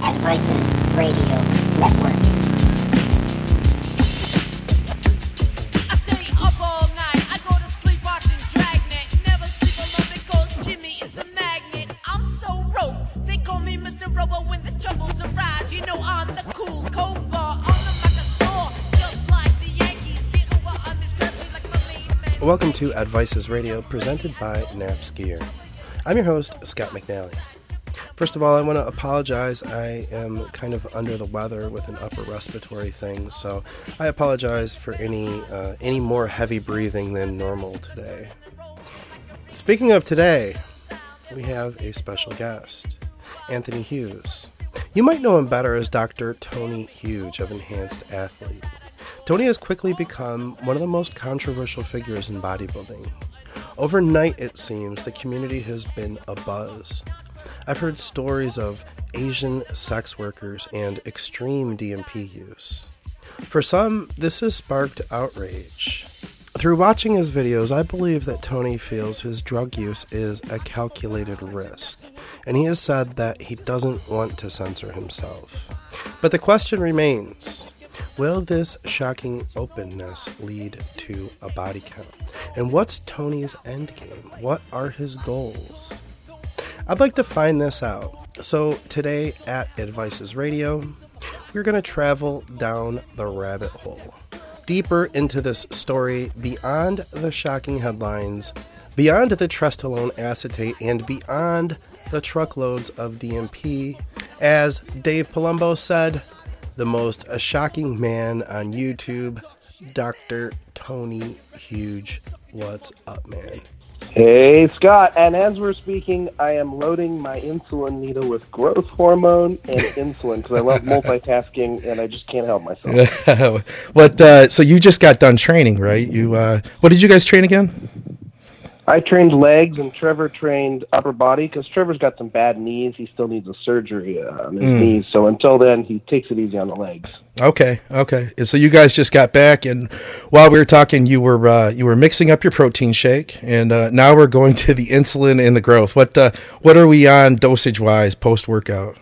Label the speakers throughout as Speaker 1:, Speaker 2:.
Speaker 1: at Vices Radio Network.
Speaker 2: I stay up all night. I go to sleep watching Dragnet. Never sleep alone because Jimmy is the magnet. I'm so rope. They call me Mr. Robo when the troubles arise. You know I'm the cool cobra on the like a score. Just like the Yankees get over on this country like my main man.
Speaker 3: Welcome to At Vices Radio, presented by Naps Gear. I'm your host, Scott McNally. First of all, I want to apologize. I am kind of under the weather with an upper respiratory thing, so I apologize for any more heavy breathing than normal today. Speaking of today, we have a special guest, Anthony Hughes. You might know him better as Dr. Tony Huge of Enhanced Athlete. Tony has quickly become one of the most controversial figures in bodybuilding. Overnight, it seems, the community has been abuzz. I've heard stories of Asian sex workers and extreme DMP use. For some, this has sparked outrage. Through watching his videos, I believe that Tony feels his drug use is a calculated risk, and he has said that he doesn't want to censor himself. But the question remains, will this shocking openness lead to a body count? And what's Tony's endgame? What are his goals? I'd like to find this out. So today at Advices Radio, we're going to travel down the rabbit hole, deeper into this story, beyond the shocking headlines, beyond the Trestolone acetate, and beyond the truckloads of DMP. As Dave Palumbo said, the most shocking man on YouTube, Dr. Tony Huge. What's up, man?
Speaker 4: Hey, Scott, and as we're speaking, I am loading my insulin needle with growth hormone and insulin because I love multitasking and I just can't help myself.
Speaker 5: So you just got done training, right? What did you guys train again?
Speaker 4: I trained legs and Trevor trained upper body because Trevor's got some bad knees. He still needs a surgery on his knees. So until then, he takes it easy on the legs. Okay.
Speaker 5: And so you guys just got back, and while we were talking, you were mixing up your protein shake, and now we're going to the insulin and the growth. What are we on dosage wise post workout?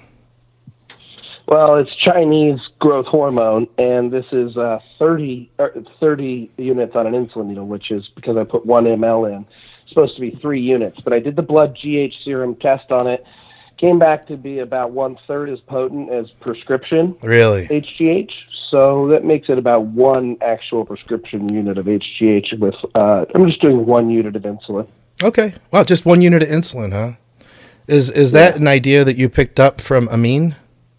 Speaker 4: Well, it's Chinese growth hormone, and this is 30 units on an insulin needle, which is because I put 1 ml in. It's supposed to be 3 units, but I did the blood GH serum test on it. Came back to be about 1/3 as potent as prescription HGH, so that makes it about 1 actual prescription unit of HGH with, I'm just doing 1 unit of insulin.
Speaker 5: Okay, well, just 1 unit of insulin, huh? Is that an idea that you picked up from Amin?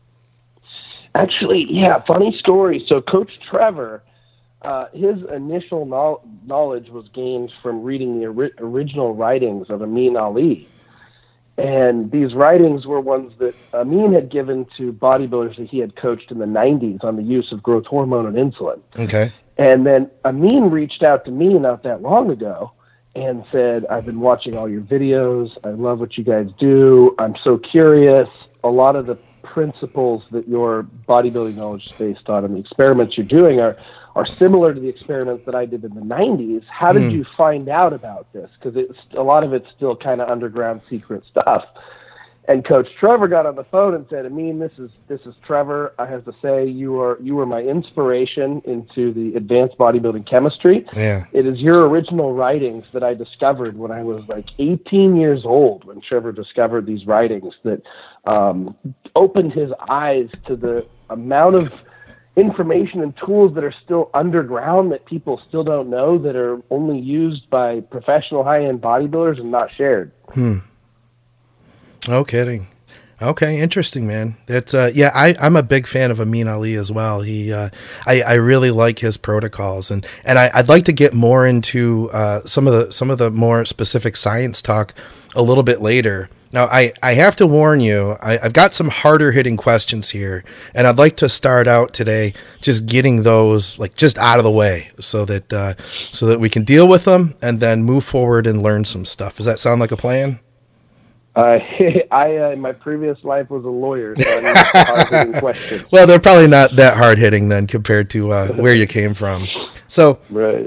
Speaker 4: Actually, yeah, funny story. So Coach Trevor, his initial knowledge was gained from reading the original writings of Amin Ali. And these writings were ones that Amin had given to bodybuilders that he had coached in the 90s on the use of growth hormone and insulin.
Speaker 5: Okay.
Speaker 4: And then Amin reached out to me not that long ago and said, I've been watching all your videos. I love what you guys do. I'm so curious. A lot of the principles that your bodybuilding knowledge is based on and the experiments you're doing are similar to the experiments that I did in the 90s. How did you find out about this? Because a lot of it's still kind of underground secret stuff. And Coach Trevor got on the phone and said, Amin, this is Trevor. I have to say you were my inspiration into the advanced bodybuilding chemistry.
Speaker 5: Yeah.
Speaker 4: It is your original writings that I discovered when I was like 18 years old, when Trevor discovered these writings that opened his eyes to the amount of information and tools that are still underground that people still don't know, that are only used by professional high-end bodybuilders and not shared.
Speaker 5: No kidding. Okay, interesting, man. That's I'm a big fan of Amin Ali as well. I really like his protocols, and I'd like to get more into some of the more specific science talk a little bit later. Now, I have to warn you, I've got some harder hitting questions here, and I'd like to start out today just getting those just out of the way so that we can deal with them and then move forward and learn some stuff. Does that sound like a plan?
Speaker 4: I in my previous life was a lawyer, so I need hard-hitting questions.
Speaker 5: Well, they're probably not that hard-hitting then compared to where you came from. So,
Speaker 4: right.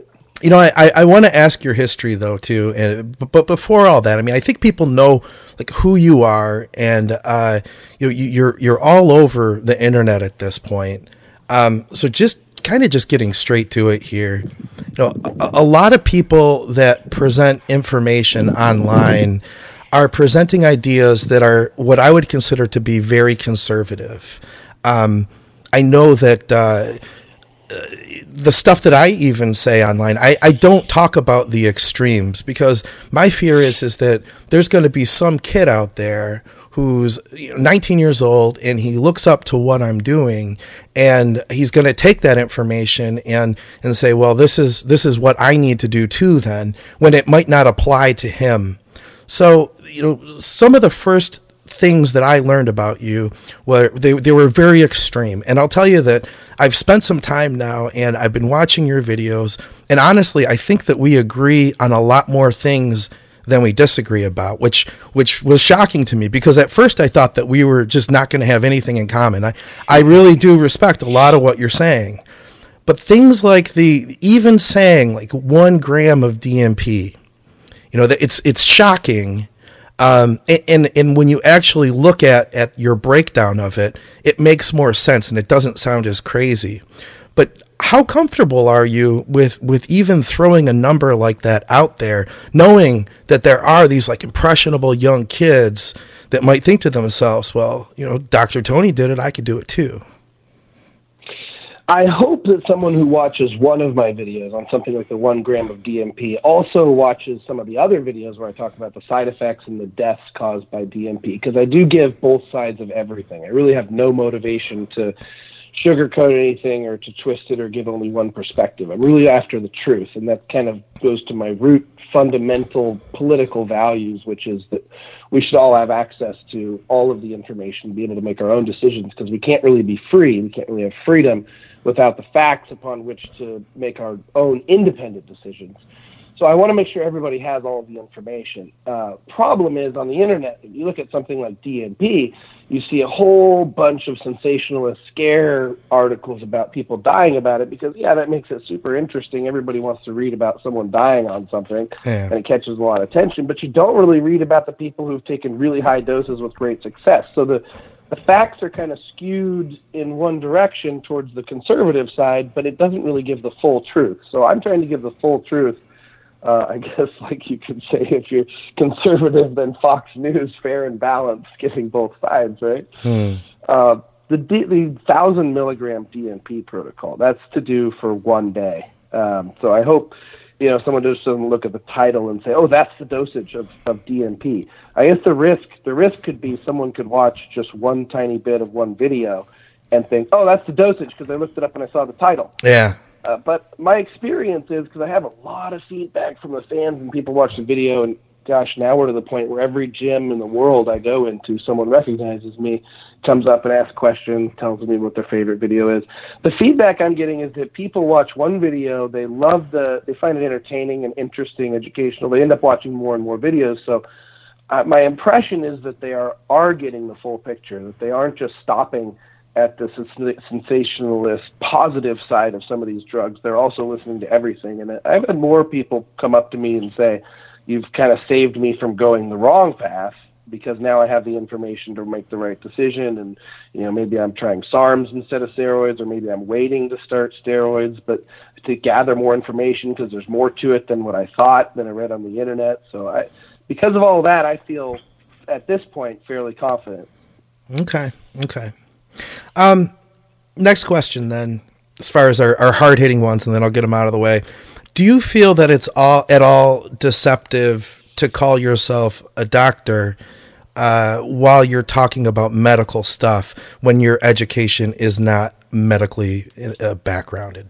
Speaker 5: You know, I want to ask your history though too, but before all that, I mean, I think people know like who you are, and you're all over the internet at this point. So just getting straight to it here. You know, a lot of people that present information online are presenting ideas that are what I would consider to be very conservative. I know that. The stuff that I even say online, I don't talk about the extremes, because my fear is that there's going to be some kid out there who's 19 years old and he looks up to what I'm doing, and he's going to take that information and say, well, this is what I need to do too then, when it might not apply to him. So, some of the first things that I learned about you were they were very extreme, and I'll tell you that I've spent some time now and I've been watching your videos, and honestly I think that we agree on a lot more things than we disagree about, which was shocking to me, because at first I thought that we were just not going to have anything in common. I really do respect a lot of what you're saying, but things like even saying like 1 gram of DMP, that it's shocking. And when you actually look at your breakdown of it, it makes more sense and it doesn't sound as crazy. But how comfortable are you with even throwing a number like that out there, knowing that there are these like impressionable young kids that might think to themselves, well, Dr. Tony did it, I could do it too?
Speaker 4: I hope that someone who watches one of my videos on something like the 1 gram of DMP also watches some of the other videos where I talk about the side effects and the deaths caused by DMP, because I do give both sides of everything. I really have no motivation to sugarcoat anything or to twist it or give only one perspective. I'm really after the truth, and that kind of goes to my root fundamental political values, which is that we should all have access to all of the information, be able to make our own decisions, because we can't really be free. We can't really have freedom without the facts upon which to make our own independent decisions. So I want to make sure everybody has all of the information. Problem is, on the internet, if you look at something like DMP, you see a whole bunch of sensationalist scare articles about people dying about it, because, that makes it super interesting. Everybody wants to read about someone dying on something, and it catches a lot of attention. But you don't really read about the people who've taken really high doses with great success. So the facts are kind of skewed in one direction towards the conservative side, but it doesn't really give the full truth. So I'm trying to give the full truth. I guess, like you could say, if you're conservative, then Fox News, fair and balanced, giving both sides, right? The 1,000 milligram DMP protocol, that's to do for 1 day. So I hope someone just doesn't look at the title and say, oh, that's the dosage of DMP. I guess the risk could be someone could watch just one tiny bit of one video and think, oh, that's the dosage, because I looked it up and I saw the title.
Speaker 5: Yeah.
Speaker 4: But my experience is, because I have a lot of feedback from the fans and people watch the video, and gosh, now we're to the point where every gym in the world I go into, someone recognizes me, comes up and asks questions, tells me what their favorite video is. The feedback I'm getting is that people watch one video, they find it entertaining and interesting, educational. They end up watching more and more videos. So my impression is that they are getting the full picture, that they aren't just stopping at the sensationalist positive side of some of these drugs. They're also listening to everything. And I've had more people come up to me and say, you've kind of saved me from going the wrong path, because now I have the information to make the right decision. And, maybe I'm trying SARMs instead of steroids, or maybe I'm waiting to start steroids, but to gather more information, because there's more to it than what I thought, than I read on the internet. So because of all of that, I feel at this point fairly confident.
Speaker 5: Okay. Next question then, as far as our hard-hitting ones, and then I'll get them out of the way. Do you feel that it's at all deceptive to call yourself a doctor while you're talking about medical stuff when your education is not medically backgrounded?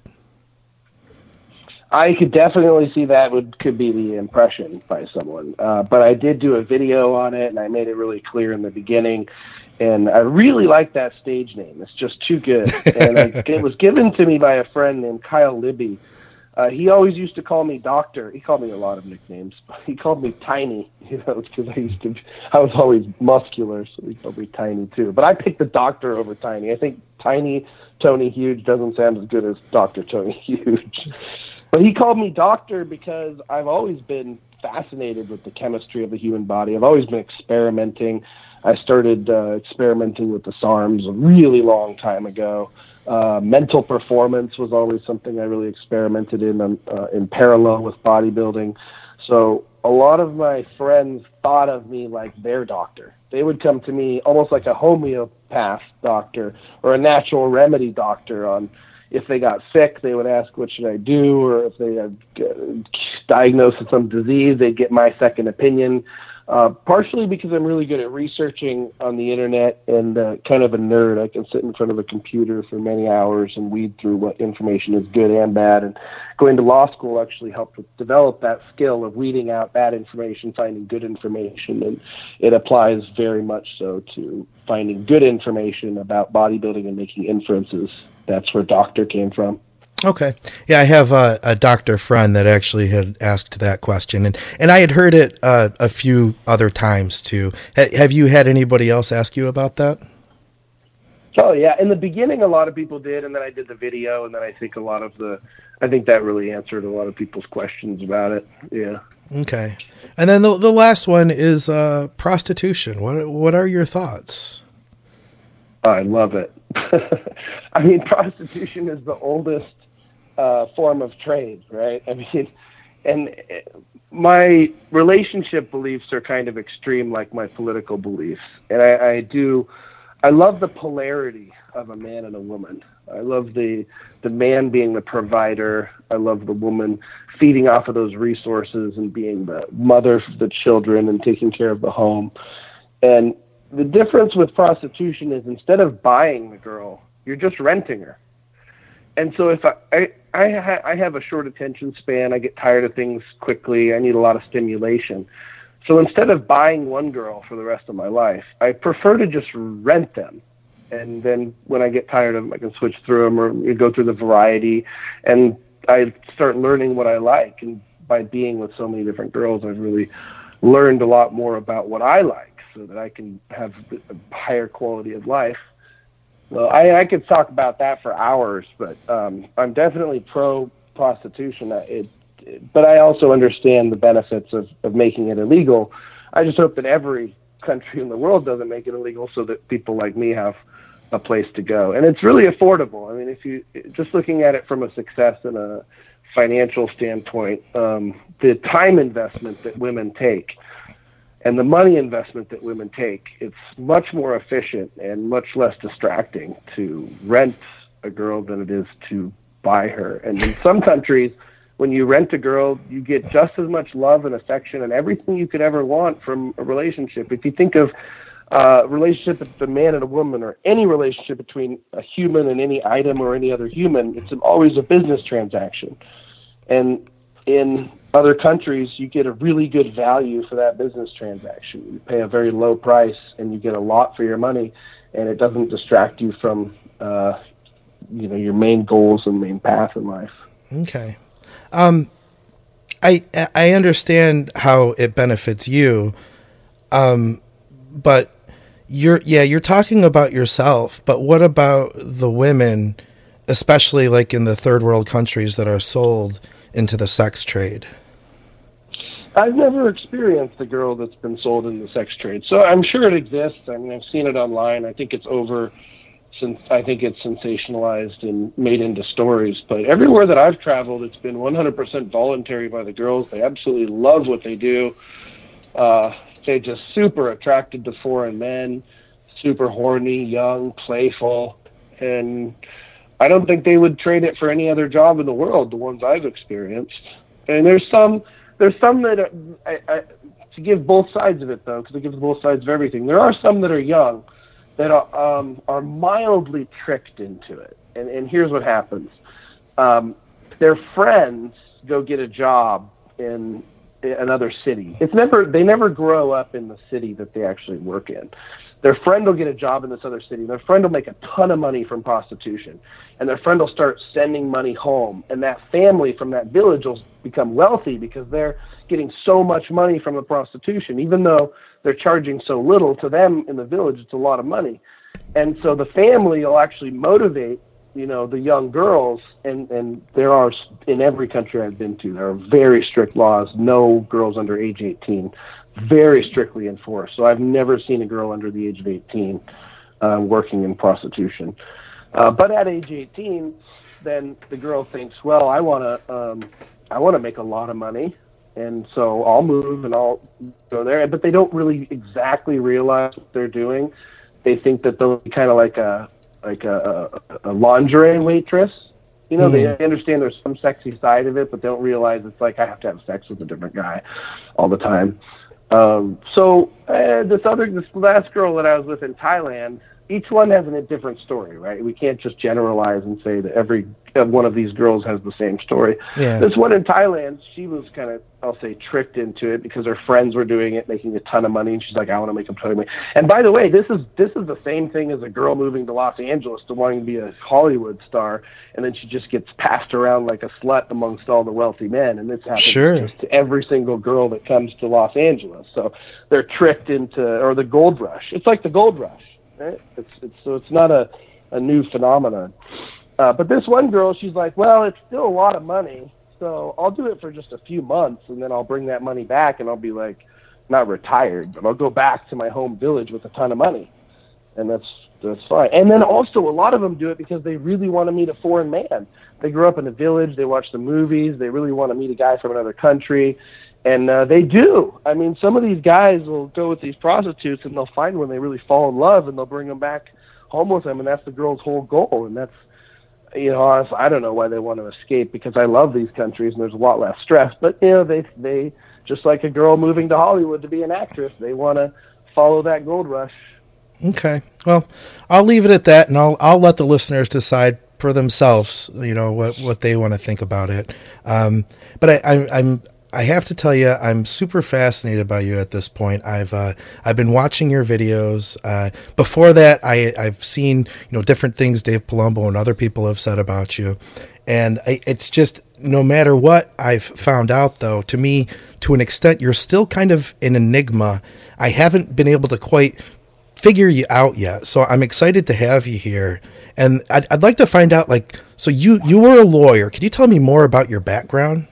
Speaker 4: I could definitely see that could be the impression by someone. But I did do a video on it, and I made it really clear in the beginning. And I really like that stage name. It's just too good. And it was given to me by a friend named Kyle Libby. He always used to call me Doctor. He called me a lot of nicknames. He called me Tiny, because I was always muscular, so he called me Tiny too. But I picked the Doctor over Tiny. I think Tiny Tony Huge doesn't sound as good as Dr. Tony Huge. But he called me doctor because I've always been fascinated with the chemistry of the human body. I've always been experimenting. I started experimenting with the SARMs a really long time ago. Mental performance was always something I really experimented in parallel with bodybuilding. So a lot of my friends thought of me like their doctor. They would come to me almost like a homeopath doctor or a natural remedy doctor. On if they got sick, they would ask, what should I do? Or if they had diagnosed with some disease, they'd get my second opinion. Partially because I'm really good at researching on the internet and kind of a nerd. I can sit in front of a computer for many hours and weed through what information is good and bad. And going to law school actually helped develop that skill of weeding out bad information, finding good information. And it applies very much so to finding good information about bodybuilding and making inferences. That's where doctor came from.
Speaker 5: Okay. Yeah, I have a doctor friend that actually had asked that question, and I had heard it a few other times too. Have you had anybody else ask you about that?
Speaker 4: Oh yeah, in the beginning a lot of people did, and then I did the video, and then I think that really answered a lot of people's questions about it. Yeah.
Speaker 5: Okay. And then the last one is prostitution. What are your thoughts?
Speaker 4: I love it. I mean, prostitution is the oldest form of trade, right? I mean, and my relationship beliefs are kind of extreme, like my political beliefs. And I love the polarity of a man and a woman. I love the man being the provider. I love the woman feeding off of those resources and being the mother for the children and taking care of the home. And the difference with prostitution is instead of buying the girl, you're just renting her. And so if I have a short attention span, I get tired of things quickly, I need a lot of stimulation. So instead of buying one girl for the rest of my life, I prefer to just rent them. And then when I get tired of them, I can switch through them or go through the variety. And I start learning what I like. And by being with so many different girls, I've really learned a lot more about what I like so that I can have a higher quality of life. Well, I could talk about that for hours, but I'm definitely pro-prostitution. But I also understand the benefits of making it illegal. I just hope that every country in the world doesn't make it illegal so that people like me have a place to go. And it's really affordable. I mean, if you just looking at it from a success and a financial standpoint, the time investment that women take and the money investment that women take, it's much more efficient and much less distracting to rent a girl than it is to buy her. And in some countries, when you rent a girl, you get just as much love and affection and everything you could ever want from a relationship. If you think of a relationship with a man and a woman, or any relationship between a human and any item or any other human, it's always a business transaction. And in other countries, you get a really good value for that business transaction. You pay a very low price and you get a lot for your money, and it doesn't distract you from your main goals and main path in life.
Speaker 5: Okay. I understand how it benefits you, but you're talking about yourself, but what about the women, especially like in the third world countries that are sold into the sex trade?
Speaker 4: I've never experienced a girl that's been sold in the sex trade, so I'm sure it exists. I mean, I've seen it online. I think it's sensationalized and made into stories. But everywhere that I've traveled, it's been 100% voluntary by the girls. They absolutely love what they do. They're just super attracted to foreign men, super horny, young, playful, and I don't think they would trade it for any other job in the world, the ones I've experienced. And there's some that to give both sides of it, though, because it gives both sides of everything. There are some that are young that are mildly tricked into it. And here's what happens. Their friends go get a job in another city. They never grow up in the city that they actually work in. Their friend will get a job in this other city. Their friend will make a ton of money from prostitution, and their friend will start sending money home. And that family from that village will become wealthy because they're getting so much money from the prostitution. Even though they're charging so little, to them in the village, it's a lot of money. And so the family will actually motivate the young girls, and there are, in every country I've been to, there are very strict laws. No girls under age 18, very strictly enforced. So I've never seen a girl under the age of 18 working in prostitution. But at age 18, then the girl thinks, well, I want to make a lot of money, and so I'll move and I'll go there. But they don't really exactly realize what they're doing. They think that they'll be kind of like a lingerie waitress. They understand there's some sexy side of it, but they don't realize it's like I have to have sex with a different guy all the time. This last girl that I was with in Thailand, each one has a different story, right? We can't just generalize and say that every one of these girls has the same story.
Speaker 5: Yeah.
Speaker 4: This one in Thailand, she was kind of, I'll say, tricked into it because her friends were doing it, making a ton of money, and she's like, I want to make a ton of money. And by the way, this is the same thing as a girl moving to Los Angeles to wanting to be a Hollywood star, and then she just gets passed around like a slut amongst all the wealthy men, and this happens just to every single girl that comes to Los Angeles. So they're tricked into, or the gold rush. It's like the gold rush. Right? It's not a new phenomenon. But this one girl, she's like, well, it's still a lot of money, so I'll do it for just a few months, and then I'll bring that money back, and I'll be like, not retired, but I'll go back to my home village with a ton of money, and that's fine. And then also, a lot of them do it because they really want to meet a foreign man. They grew up in a village, they watch the movies, they really want to meet a guy from another country. And they do. I mean, some of these guys will go with these prostitutes, and they'll find when they really fall in love, and they'll bring them back home with them, and that's the girl's whole goal. And that's, honestly, I don't know why they want to escape, because I love these countries, and there's a lot less stress. But, they just like a girl moving to Hollywood to be an actress, they want to follow that gold rush.
Speaker 5: Okay. Well, I'll leave it at that, and I'll let the listeners decide for themselves, what they want to think about it. But I have to tell you, I'm super fascinated by you at this point. I've been watching your videos. Before that, I've seen different things Dave Palumbo and other people have said about you, and it's just, no matter what I've found out, though, to me, to an extent, you're still kind of an enigma. I haven't been able to quite figure you out yet, so I'm excited to have you here. And I'd like to find out, so you were a lawyer. Could you tell me more about your background?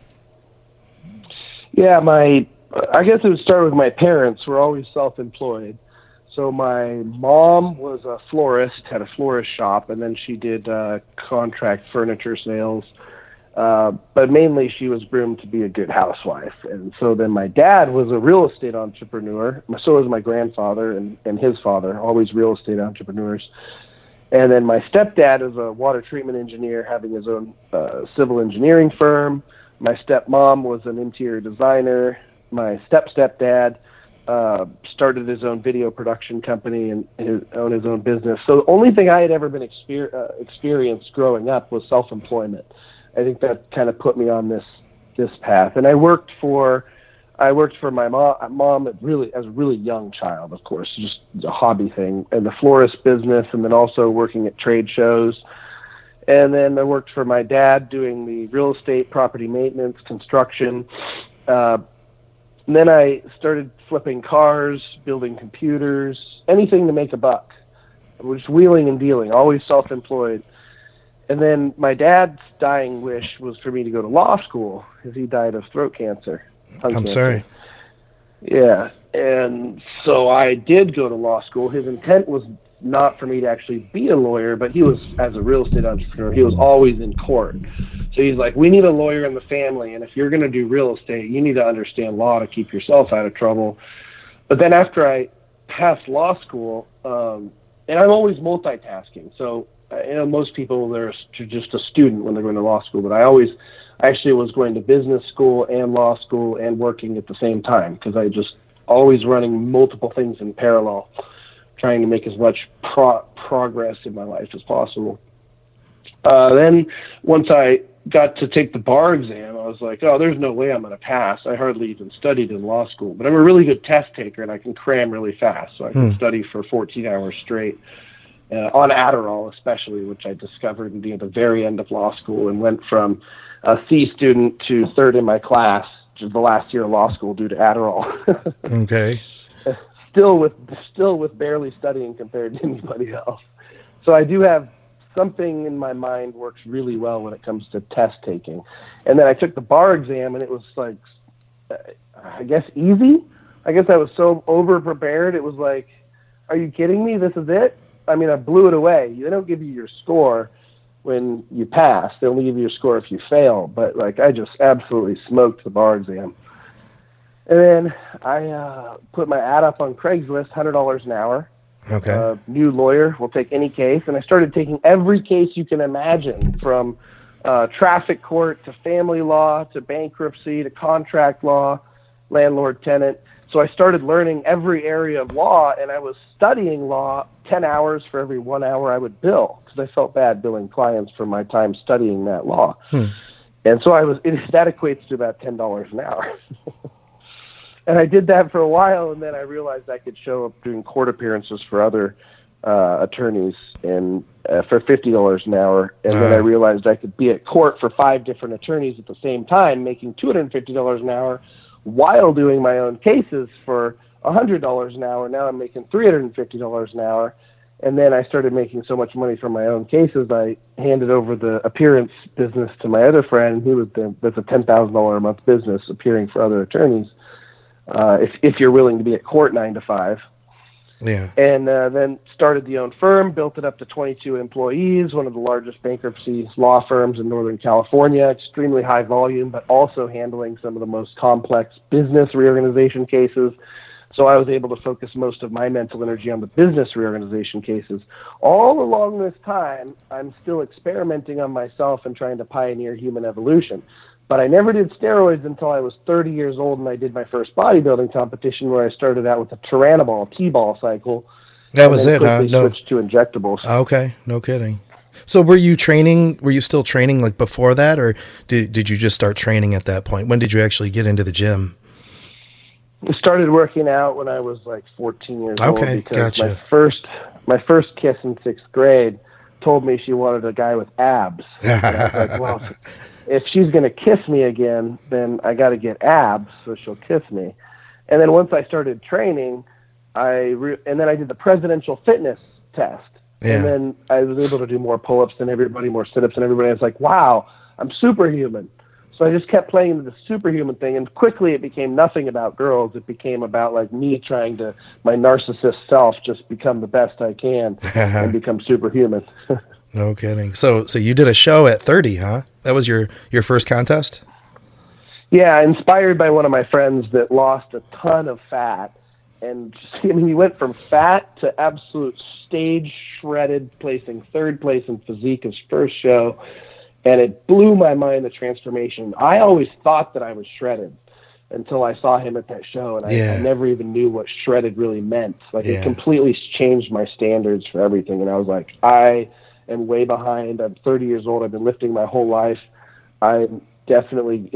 Speaker 4: Yeah, I guess it would start with my parents. Were always self-employed. So my mom was a florist, had a florist shop, and then she did contract furniture sales. But mainly she was groomed to be a good housewife. And so then my dad was a real estate entrepreneur. So was my grandfather and his father, always real estate entrepreneurs. And then my stepdad is a water treatment engineer, having his own civil engineering firm. My stepmom was an interior designer. My stepdad started his own video production company and owned his own business. So the only thing I had ever been experienced growing up was self-employment. I think that kind of put me on this path. And I worked for my mom as a really young child, of course, just a hobby thing, and the florist business, and then also working at trade shows. And then I worked for my dad doing the real estate, property maintenance, construction. And then I started flipping cars, building computers, anything to make a buck. I was wheeling and dealing, always self-employed. And then my dad's dying wish was for me to go to law school because he died of throat cancer.
Speaker 5: I'm sorry.
Speaker 4: Yeah. And so I did go to law school. His intent was not for me to actually be a lawyer, but he was, as a real estate entrepreneur, he was always in court. So he's like, we need a lawyer in the family, and if you're going to do real estate, you need to understand law to keep yourself out of trouble. But then after I passed law school, and I'm always multitasking, so most people, they're just a student when they're going to law school, but I actually was going to business school and law school and working at the same time, because I just always running multiple things in parallel, trying to make as much progress in my life as possible. Then once I got to take the bar exam, I was like, oh, there's no way I'm going to pass. I hardly even studied in law school, but I'm a really good test taker, and I can cram really fast, so I can study for 14 hours straight. On Adderall especially, which I discovered at the very end of law school, and went from a C student to third in my class to the last year of law school due to Adderall.
Speaker 5: Okay. Still
Speaker 4: with barely studying compared to anybody else. So I do have something in my mind works really well when it comes to test taking. And then I took the bar exam, and it was like, I guess, easy. I guess I was so over-prepared. It was like, are you kidding me? This is it? I mean, I blew it away. They don't give you your score when you pass. They only give you your score if you fail. But, like, I just absolutely smoked the bar exam. And then I put my ad up on Craigslist, $100 an hour.
Speaker 5: Okay.
Speaker 4: New lawyer will take any case. And I started taking every case you can imagine, from traffic court to family law to bankruptcy to contract law, landlord-tenant. So I started learning every area of law, and I was studying law 10 hours for every 1 hour I would bill, because I felt bad billing clients for my time studying that law. And so that equates to about $10 an hour. And I did that for a while, and then I realized I could show up doing court appearances for other attorneys and for $50 an hour. And then I realized I could be at court for 5 different attorneys at the same time, making $250 an hour, while doing my own cases for $100 an hour. Now I'm making $350 an hour. And then I started making so much money from my own cases, I handed over the appearance business to my other friend, who that's a $10,000 a month business, appearing for other attorneys, if you're willing to be at court 9 to 5.
Speaker 5: Yeah.
Speaker 4: And then started the own firm, built it up to 22 employees, one of the largest bankruptcy law firms in Northern California, extremely high volume, but also handling some of the most complex business reorganization cases. So I was able to focus most of my mental energy on the business reorganization cases. All along this time, I'm still experimenting on myself and trying to pioneer human evolution. But I never did steroids until I was 30 years old, and I did my first bodybuilding competition, where I started out with a Tyranobol T-ball cycle.
Speaker 5: That was it, huh?
Speaker 4: No. Switched to injectables.
Speaker 5: Okay, no kidding. So were you still training like before that, or did you just start training at that point? When did you actually get into the gym?
Speaker 4: I started working out when I was like 14 years old.
Speaker 5: Okay,
Speaker 4: because
Speaker 5: gotcha.
Speaker 4: my first kiss in 6th grade told me she wanted a guy with abs. And I was like, well, if she's going to kiss me again, then I got to get abs so she'll kiss me. And then once I started training, and then I did the presidential fitness test.
Speaker 5: Yeah.
Speaker 4: And then I was able to do more pull-ups than everybody, more sit-ups than everybody. I was like, wow, I'm superhuman. So I just kept playing into the superhuman thing, and quickly it became nothing about girls. It became about like me trying to, my narcissist self, just become the best I can and become superhuman.
Speaker 5: No kidding. So you did a show at 30, huh? That was your first contest?
Speaker 4: Yeah, inspired by one of my friends that lost a ton of fat. And I mean, he went from fat to absolute stage shredded, placing 3rd place in physique his first show. And it blew my mind, the transformation. I always thought that I was shredded until I saw him at that show. And I never even knew what shredded really meant. Like, it completely changed my standards for everything. And I was like, I am way behind. I'm 30 years old. I've been lifting my whole life. I'm definitely,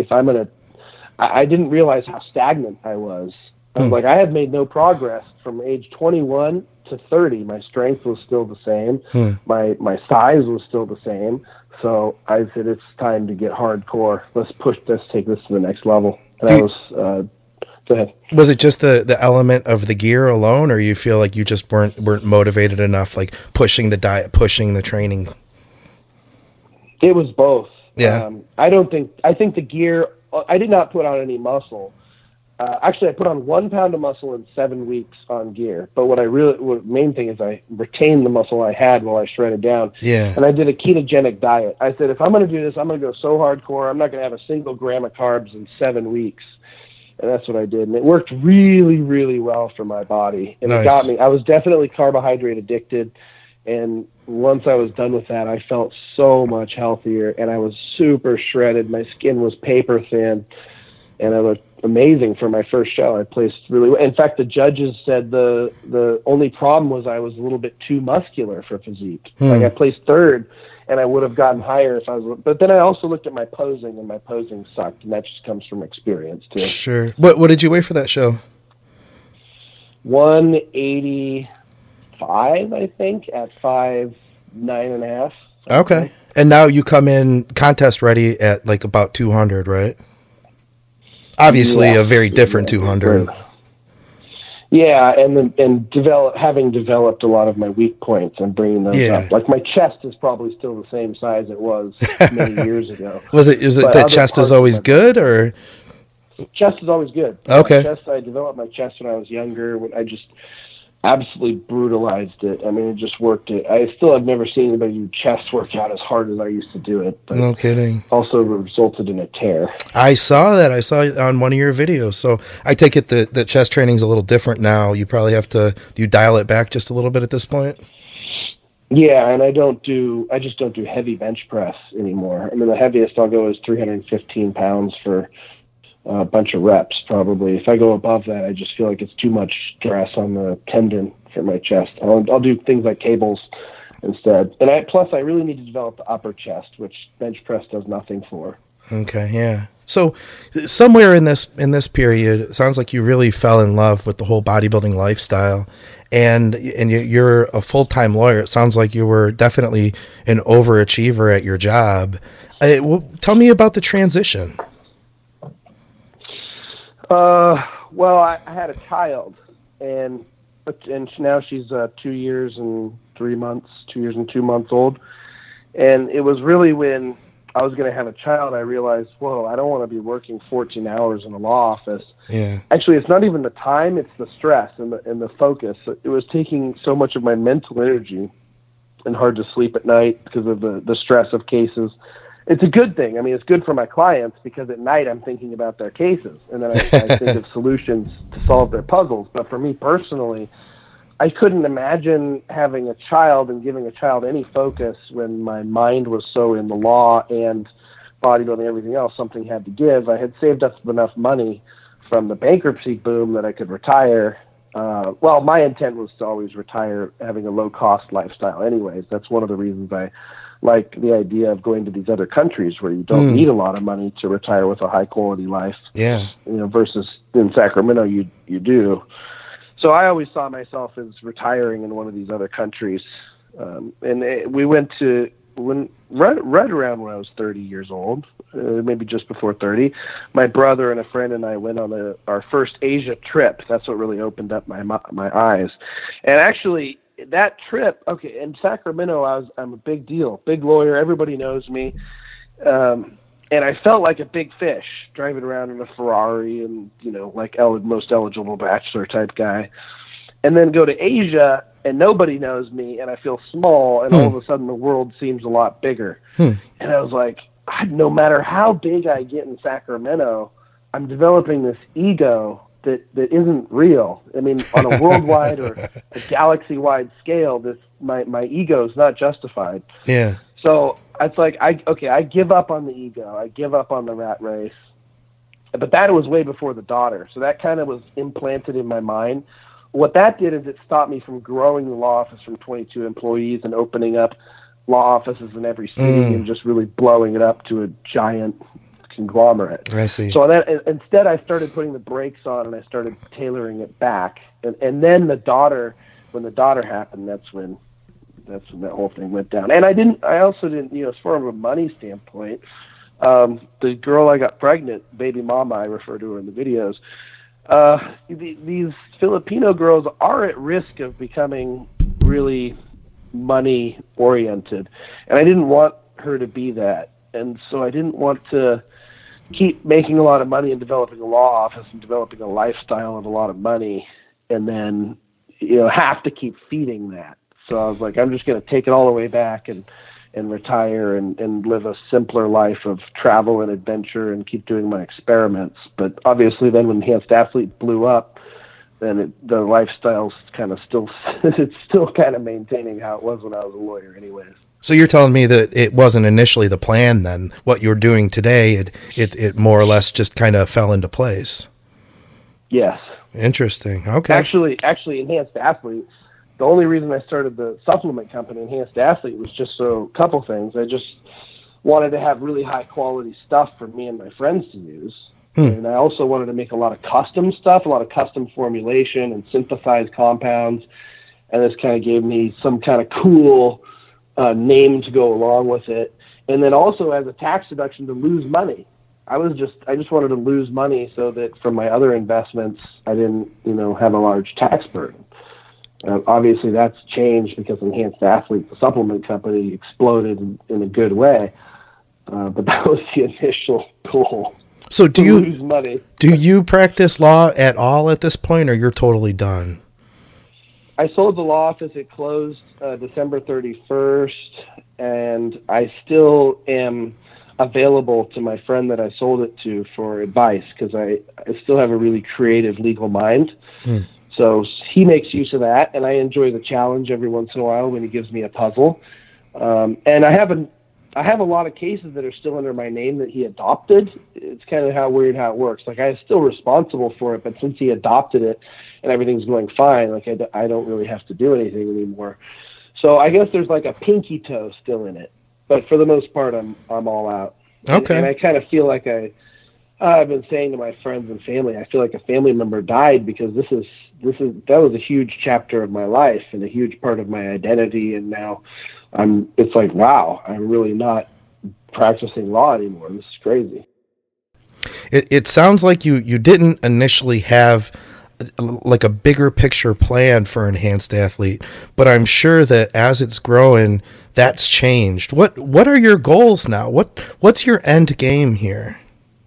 Speaker 4: I didn't realize how stagnant I was. I was like, I have made no progress from age 21 to 30. My strength was still the same. My size was still the same. So I said, it's time to get hardcore. Let's take this to the next level. And go ahead.
Speaker 5: Was it just the element of the gear alone, or you feel like you just weren't motivated enough, like pushing the diet, pushing the training?
Speaker 4: It was both.
Speaker 5: Yeah.
Speaker 4: I think the gear, I did not put on any muscle. Actually, I put on 1 pound of muscle in 7 weeks on gear. But main thing is I retained the muscle I had while I shredded down.
Speaker 5: Yeah.
Speaker 4: And I did a ketogenic diet. I said, if I'm going to do this, I'm going to go so hardcore. I'm not going to have a single gram of carbs in 7 weeks. And that's what I did. And it worked really, really well for my body. And It got me. I was definitely carbohydrate addicted. And once I was done with that, I felt so much healthier. And I was super shredded. My skin was paper thin. And I looked amazing for my first show. I placed really well. In fact, the judges said the only problem was I was a little bit too muscular for physique. Like, I placed 3rd, and I would have gotten higher if I was. But then I also looked at my posing, and my posing sucked, and that just comes from experience too.
Speaker 5: Sure. What did you weigh for that show?
Speaker 4: 185, I think, at 5'9.5".
Speaker 5: Okay. And now you come in contest ready at like about 200, right? Obviously, a very different 200.
Speaker 4: Yeah, having developed a lot of my weak points and bringing those up. Like my chest is probably still the same size it was many years ago.
Speaker 5: Is it that chest is always good, or?
Speaker 4: Chest is always good.
Speaker 5: Okay.
Speaker 4: I developed my chest when I was younger. When I just absolutely brutalized it. I mean, it just worked. I still have never seen anybody do chest workout as hard as I used to do it. But
Speaker 5: no kidding.
Speaker 4: Also resulted in a tear.
Speaker 5: I saw that. I saw it on one of your videos. So I take it that chest training's a little different now. You probably have to. Do you dial it back just a little bit at this point?
Speaker 4: Yeah, and I just don't do heavy bench press anymore. I mean, the heaviest I'll go is 315 pounds for a bunch of reps, probably. If I go above that, I just feel like it's too much stress on the tendon for my chest. I'll do things like cables instead. And I really need to develop the upper chest, which bench press does nothing for.
Speaker 5: Okay, yeah. So somewhere in this period, it sounds like you really fell in love with the whole bodybuilding lifestyle, and you're a full-time lawyer. It sounds like you were definitely an overachiever at your job. Tell me about the transition.
Speaker 4: Well, I had a child, and now she's 2 years and 3 months, 2 years and 2 months old. And it was really when I was going to have a child, I realized, whoa, I don't want to be working 14 hours in a law office.
Speaker 5: Yeah.
Speaker 4: Actually, it's not even the time, it's the stress and the focus. It was taking so much of my mental energy and hard to sleep at night because of the stress of cases. It's a good thing. I mean, it's good for my clients because at night I'm thinking about their cases, and then I think of solutions to solve their puzzles. But for me personally, I couldn't imagine having a child and giving a child any focus when my mind was so in the law and bodybuilding and everything else. Something had to give. I had saved up enough money from the bankruptcy boom that I could retire. Well, my intent was to always retire having a low-cost lifestyle anyways. That's one of the reasons I like the idea of going to these other countries where you don't need a lot of money to retire with a high-quality life. Yeah. Versus in Sacramento, you do. So I always saw myself as retiring in one of these other countries. We went to right around when I was 30 years old, maybe just before 30. My brother and a friend and I went on our first Asia trip. That's what really opened up my eyes. And actually, that trip, okay, in Sacramento, I'm a big deal, big lawyer. Everybody knows me. And I felt like a big fish driving around in a Ferrari and, like most eligible bachelor type guy. And then go to Asia and nobody knows me and I feel small and all of a sudden the world seems a lot bigger. And I was like, no matter how big I get in Sacramento, I'm developing this ego that isn't real. I mean, on a worldwide or a galaxy-wide scale, my ego is not justified.
Speaker 5: Yeah.
Speaker 4: So it's like, I give up on the ego. I give up on the rat race. But that was way before the daughter. So that kind of was implanted in my mind. What that did is it stopped me from growing the law office from 22 employees and opening up law offices in every city and just really blowing it up to a giant conglomerate.
Speaker 5: I see.
Speaker 4: So instead I started putting the brakes on and I started tailoring it back. And then when the daughter happened, that's when that whole thing went down. And I also didn't, as far as a money standpoint, the girl I got pregnant, baby mama, I refer to her in the videos, these Filipino girls are at risk of becoming really money oriented. And I didn't want her to be that. And so I didn't want to keep making a lot of money and developing a law office and developing a lifestyle of a lot of money and then, have to keep feeding that. So I was like, I'm just going to take it all the way back and retire and live a simpler life of travel and adventure and keep doing my experiments. But obviously then when Enhanced Athlete blew up, then the lifestyle's kind of it's still kind of maintaining how it was when I was a lawyer anyways.
Speaker 5: So you're telling me that it wasn't initially the plan then, what you're doing today, it more or less just kind of fell into place.
Speaker 4: Yes.
Speaker 5: Interesting. Okay.
Speaker 4: Actually Enhanced Athlete, the only reason I started the supplement company, Enhanced Athlete, was just a couple things. I just wanted to have really high quality stuff for me and my friends to use. And I also wanted to make a lot of custom stuff, a lot of custom formulation and synthesized compounds. And this kind of gave me some kind of cool name to go along with it. And then also as a tax deduction to lose money. I just wanted to lose money so that from my other investments, I didn't, have a large tax burden. Obviously, that's changed because Enhanced Athlete, the supplement company, exploded in a good way. But that was the initial goal.
Speaker 5: So
Speaker 4: lose money.
Speaker 5: Do you practice law at all at this point, or you're totally done?
Speaker 4: I sold the law office. It closed December 31st, and I still am available to my friend that I sold it to for advice because I still have a really creative legal mind. So he makes use of that, and I enjoy the challenge every once in a while when he gives me a puzzle. And I have a lot of cases that are still under my name that he adopted. It's kind of weird how it works. Like, I'm still responsible for it, but since he adopted it and everything's going fine, like I don't really have to do anything anymore. So I guess there's like a pinky toe still in it, but for the most part, I'm all out.
Speaker 5: Okay.
Speaker 4: And I kind of feel like I've been saying to my friends and family, I feel like a family member died because that was a huge chapter of my life and a huge part of my identity. And now it's like, wow, I'm really not practicing law anymore. This is crazy.
Speaker 5: It sounds like you didn't initially have like a bigger picture plan for Enhanced Athlete, but I'm sure that as it's growing, that's changed. What are your goals now? What's your end game here?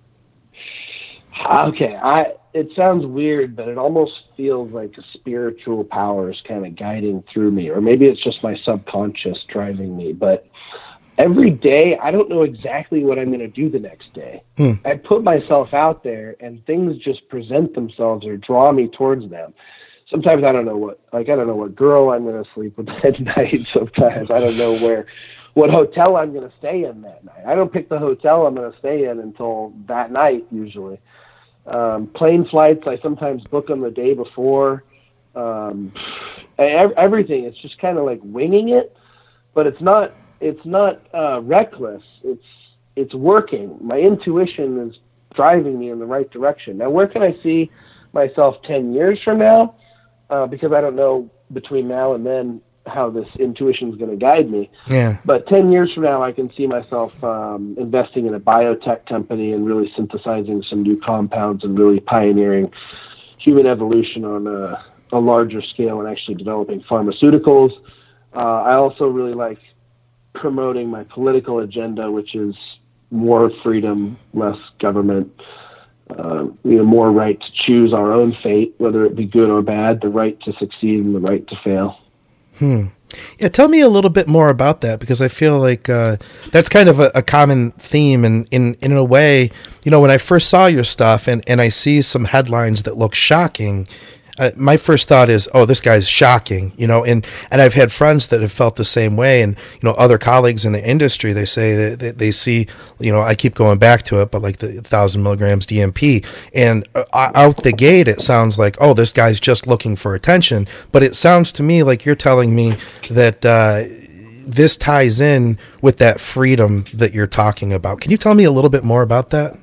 Speaker 4: Okay, it sounds weird, but it almost feels like a spiritual power is kind of guiding through me, or maybe it's just my subconscious driving me. But every day, I don't know exactly what I'm going to do the next day. I put myself out there, and things just present themselves or draw me towards them. Sometimes I don't know what girl I'm going to sleep with at night. Sometimes I don't know what hotel I'm going to stay in that night. I don't pick the hotel I'm going to stay in until that night, usually. Plane flights, I sometimes book them the day before. Everything, it's just kind of like winging it, but it's not reckless. It's working. My intuition is driving me in the right direction. Now, where can I see myself 10 years from now? Because I don't know between now and then how this intuition is going to guide me.
Speaker 5: Yeah.
Speaker 4: But 10 years from now, I can see myself investing in a biotech company and really synthesizing some new compounds and really pioneering human evolution on a larger scale and actually developing pharmaceuticals. I also really like promoting my political agenda, which is more freedom, less government, more right to choose our own fate, whether it be good or bad, the right to succeed and the right to fail.
Speaker 5: Yeah, tell me a little bit more about that, because I feel like that's kind of a common theme. And in a way, when I first saw your stuff and I see some headlines that look shocking, my first thought is, oh, this guy's shocking, and I've had friends that have felt the same way. And, other colleagues in the industry, they say that they see, I keep going back to it, but like the 1,000 milligrams DMP, and out the gate, it sounds like, oh, this guy's just looking for attention. But it sounds to me like you're telling me that this ties in with that freedom that you're talking about. Can you tell me a little bit more about that?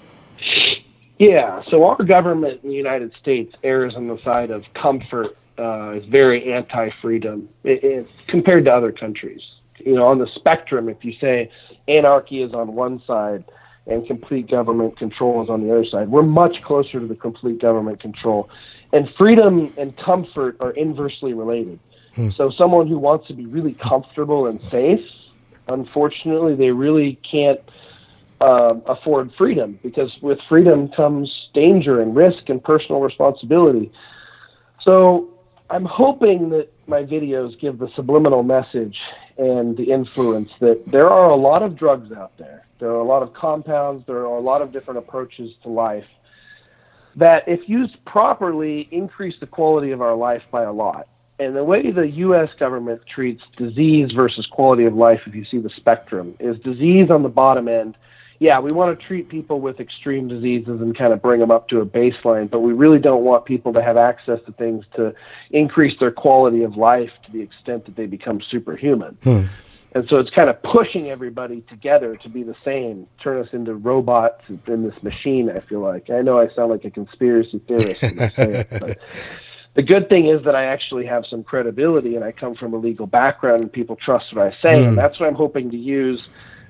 Speaker 4: Yeah, so our government in the United States errs on the side of comfort. It's very anti-freedom compared to other countries. On the spectrum, if you say anarchy is on one side and complete government control is on the other side, we're much closer to the complete government control. And freedom and comfort are inversely related. So someone who wants to be really comfortable and safe, unfortunately, they really can't afford freedom, because with freedom comes danger and risk and personal responsibility. So I'm hoping that my videos give the subliminal message and the influence that there are a lot of drugs out there. There are a lot of compounds. There are a lot of different approaches to life that, if used properly, increase the quality of our life by a lot. And the way the U.S. government treats disease versus quality of life, if you see the spectrum, is disease on the bottom end. Yeah, we want to treat people with extreme diseases and kind of bring them up to a baseline, but we really don't want people to have access to things to increase their quality of life to the extent that they become superhuman. And so it's kind of pushing everybody together to be the same, turn us into robots in this machine, I feel like. I know I sound like a conspiracy theorist when I say it, but the good thing is that I actually have some credibility and I come from a legal background and people trust what I say, and that's what I'm hoping to use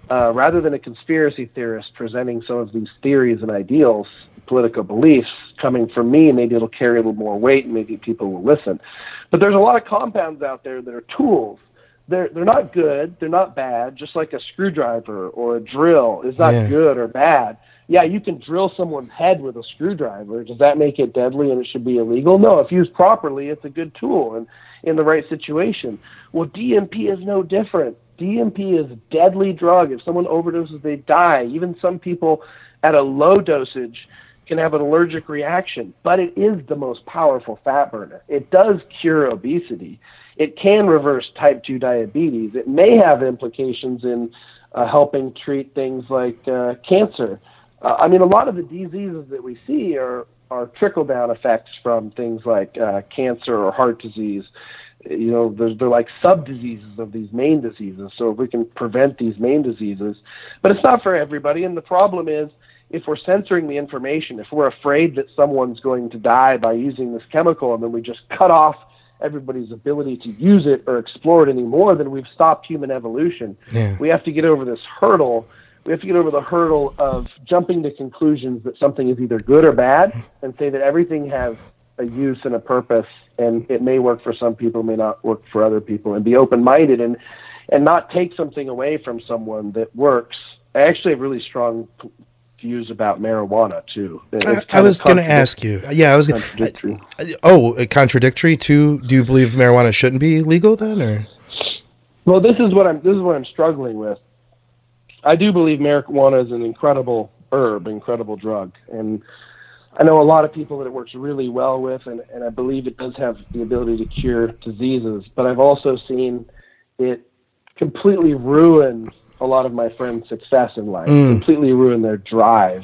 Speaker 4: rather than a conspiracy theorist presenting some of these theories and ideals, political beliefs coming from me, maybe it'll carry a little more weight and maybe people will listen. But there's a lot of compounds out there that are tools. They're not good, they're not bad, just like a screwdriver or a drill is not good or bad. Yeah, you can drill someone's head with a screwdriver. Does that make it deadly and it should be illegal? No, if used properly, it's a good tool and in the right situation. Well, DMP is no different. DMP is a deadly drug. If someone overdoses, they die. Even some people at a low dosage can have an allergic reaction, but it is the most powerful fat burner. It does cure obesity. It can reverse type 2 diabetes. It may have implications in helping treat things like cancer. I mean, a lot of the diseases that we see are trickle-down effects from things like cancer or heart disease. You know, they're like sub-diseases of these main diseases. So if we can prevent these main diseases, but it's not for everybody. And the problem is, if we're censoring the information, if we're afraid that someone's going to die by using this chemical, and then we just cut off everybody's ability to use it or explore it anymore, then we've stopped human evolution. Yeah. We have to get over this hurdle. We have to get over the hurdle of jumping to conclusions that something is either good or bad, and say that everything has a use and a purpose, and it may work for some people, may not work for other people, and be open-minded and not take something away from someone that works. I actually have really strong views about marijuana too.
Speaker 5: I was going to ask you. Yeah, I was contradictory. Contradictory too. Do you believe marijuana shouldn't be legal then, or?
Speaker 4: Well, this is what I'm struggling with. I do believe marijuana is an incredible herb, incredible drug, and I know a lot of people that it works really well with, and I believe it does have the ability to cure diseases. But I've also seen it completely ruin a lot of my friends' success in life, completely ruin their drive.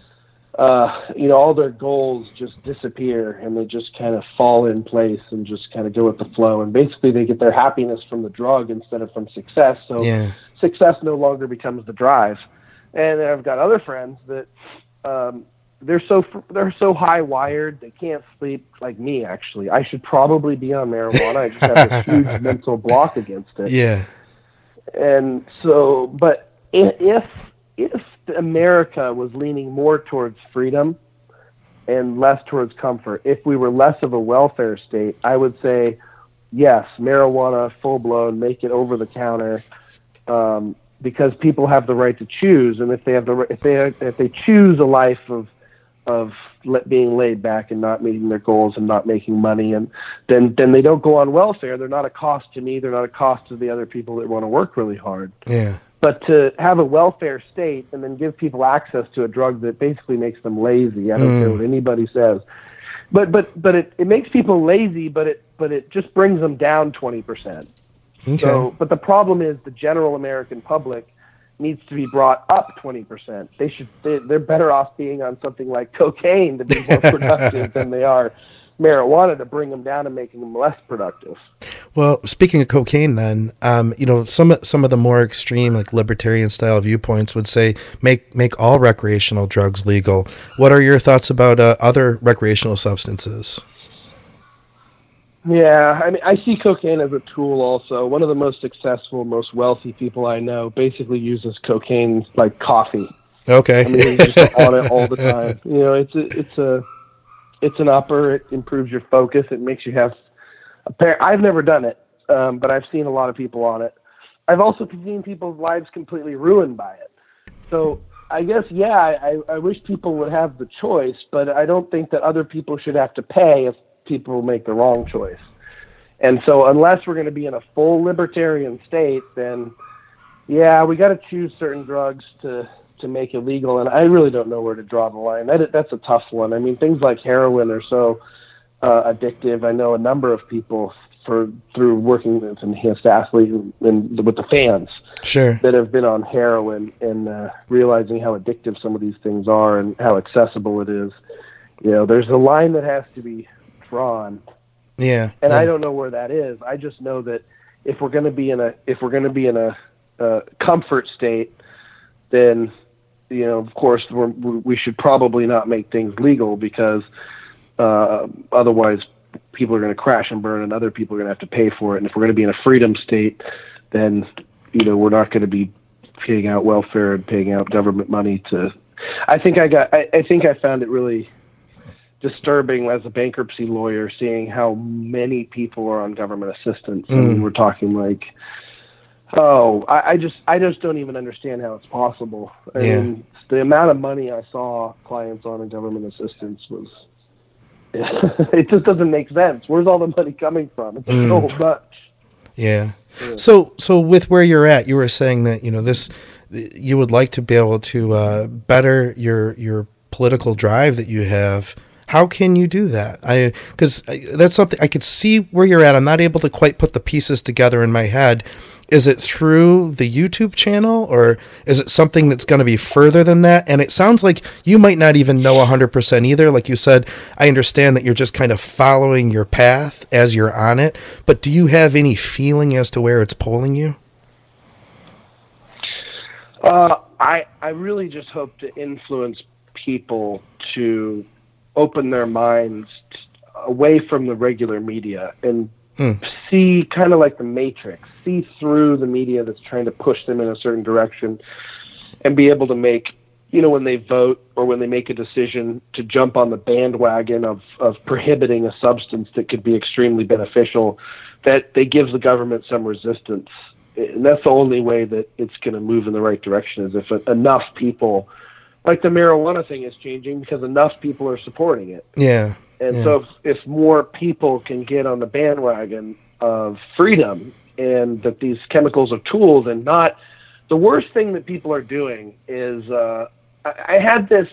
Speaker 4: All their goals just disappear and they just kind of fall in place and just kind of go with the flow. And basically they get their happiness from the drug instead of from success. So success no longer becomes the drive. And I've got other friends that, they're so high wired, they can't sleep like me, actually. I should probably be on marijuana. I just have this huge mental block against it.
Speaker 5: Yeah.
Speaker 4: And so, but if America was leaning more towards freedom and less towards comfort, if we were less of a welfare state, I would say, yes, marijuana, full blown, make it over the counter, because people have the right to choose, and if they choose a life of being laid back and not meeting their goals and not making money, and then they don't go on welfare. They're not a cost to me. They're not a cost to the other people that want to work really hard.
Speaker 5: Yeah.
Speaker 4: But to have a welfare state and then give people access to a drug that basically makes them lazy, I don't care what anybody says. But it makes people lazy, but it just brings them down 20%.
Speaker 5: Okay.
Speaker 4: So, but the problem is the general American public needs to be brought up 20%. They're better off being on something like cocaine to be more productive than they are marijuana to bring them down and making them less productive.
Speaker 5: Well, speaking of cocaine, then, some of the more extreme, like libertarian style viewpoints would say make all recreational drugs legal. What are your thoughts about other recreational substances?
Speaker 4: Yeah, I mean, I see cocaine as a tool also. One of the most successful, most wealthy people I know basically uses cocaine like coffee.
Speaker 5: Okay.
Speaker 4: I mean, he's just on it all the time. It's an upper. It improves your focus. It makes you have I've never done it, but I've seen a lot of people on it. I've also seen people's lives completely ruined by it. So I guess, I wish people would have the choice, but I don't think that other people should have to pay if people make the wrong choice. And so unless we're going to be in a full libertarian state, then we got to choose certain drugs to make it legal. And I really don't know where to draw the line. That's a tough one. I mean, things like heroin are so addictive. I know a number of people through working with Enhanced Athlete and with the fans that have been on heroin and realizing how addictive some of these things are and how accessible it is. There's a line that has to be drawn.
Speaker 5: Yeah.
Speaker 4: And I don't know where that is. I just know that if we're going to be in a comfort state, then of course we should probably not make things legal, because otherwise people are going to crash and burn and other people are going to have to pay for it. And if we're going to be in a freedom state, then we're not going to be paying out welfare and paying out government money to. I think I found it really disturbing as a bankruptcy lawyer, seeing how many people are on government assistance. I mean, we're talking like, I just don't even understand how it's possible. I mean, the amount of money I saw clients on in government assistance was, it just doesn't make sense. Where's all the money coming from? It's so much.
Speaker 5: Yeah. So with where you're at, you were saying that, you would like to be able to better your political drive that you have. How can you do that? Because that's something I could see where you're at. I'm not able to quite put the pieces together in my head. Is it through the YouTube channel, or is it something that's going to be further than that? And it sounds like you might not even know 100% either. Like you said, I understand that you're just kind of following your path as you're on it. But do you have any feeling as to where it's pulling you?
Speaker 4: I really just hope to influence people to open their minds away from the regular media and see, kind of like the Matrix, see through the media that's trying to push them in a certain direction, and be able to make, when they vote or when they make a decision to jump on the bandwagon of prohibiting a substance that could be extremely beneficial, that they give the government some resistance. And that's the only way that it's going to move in the right direction, is if enough people, like the marijuana thing is changing because enough people are supporting it.
Speaker 5: Yeah.
Speaker 4: And so if more people can get on the bandwagon of freedom, and that these chemicals are tools and not the worst thing that people are doing is, I had this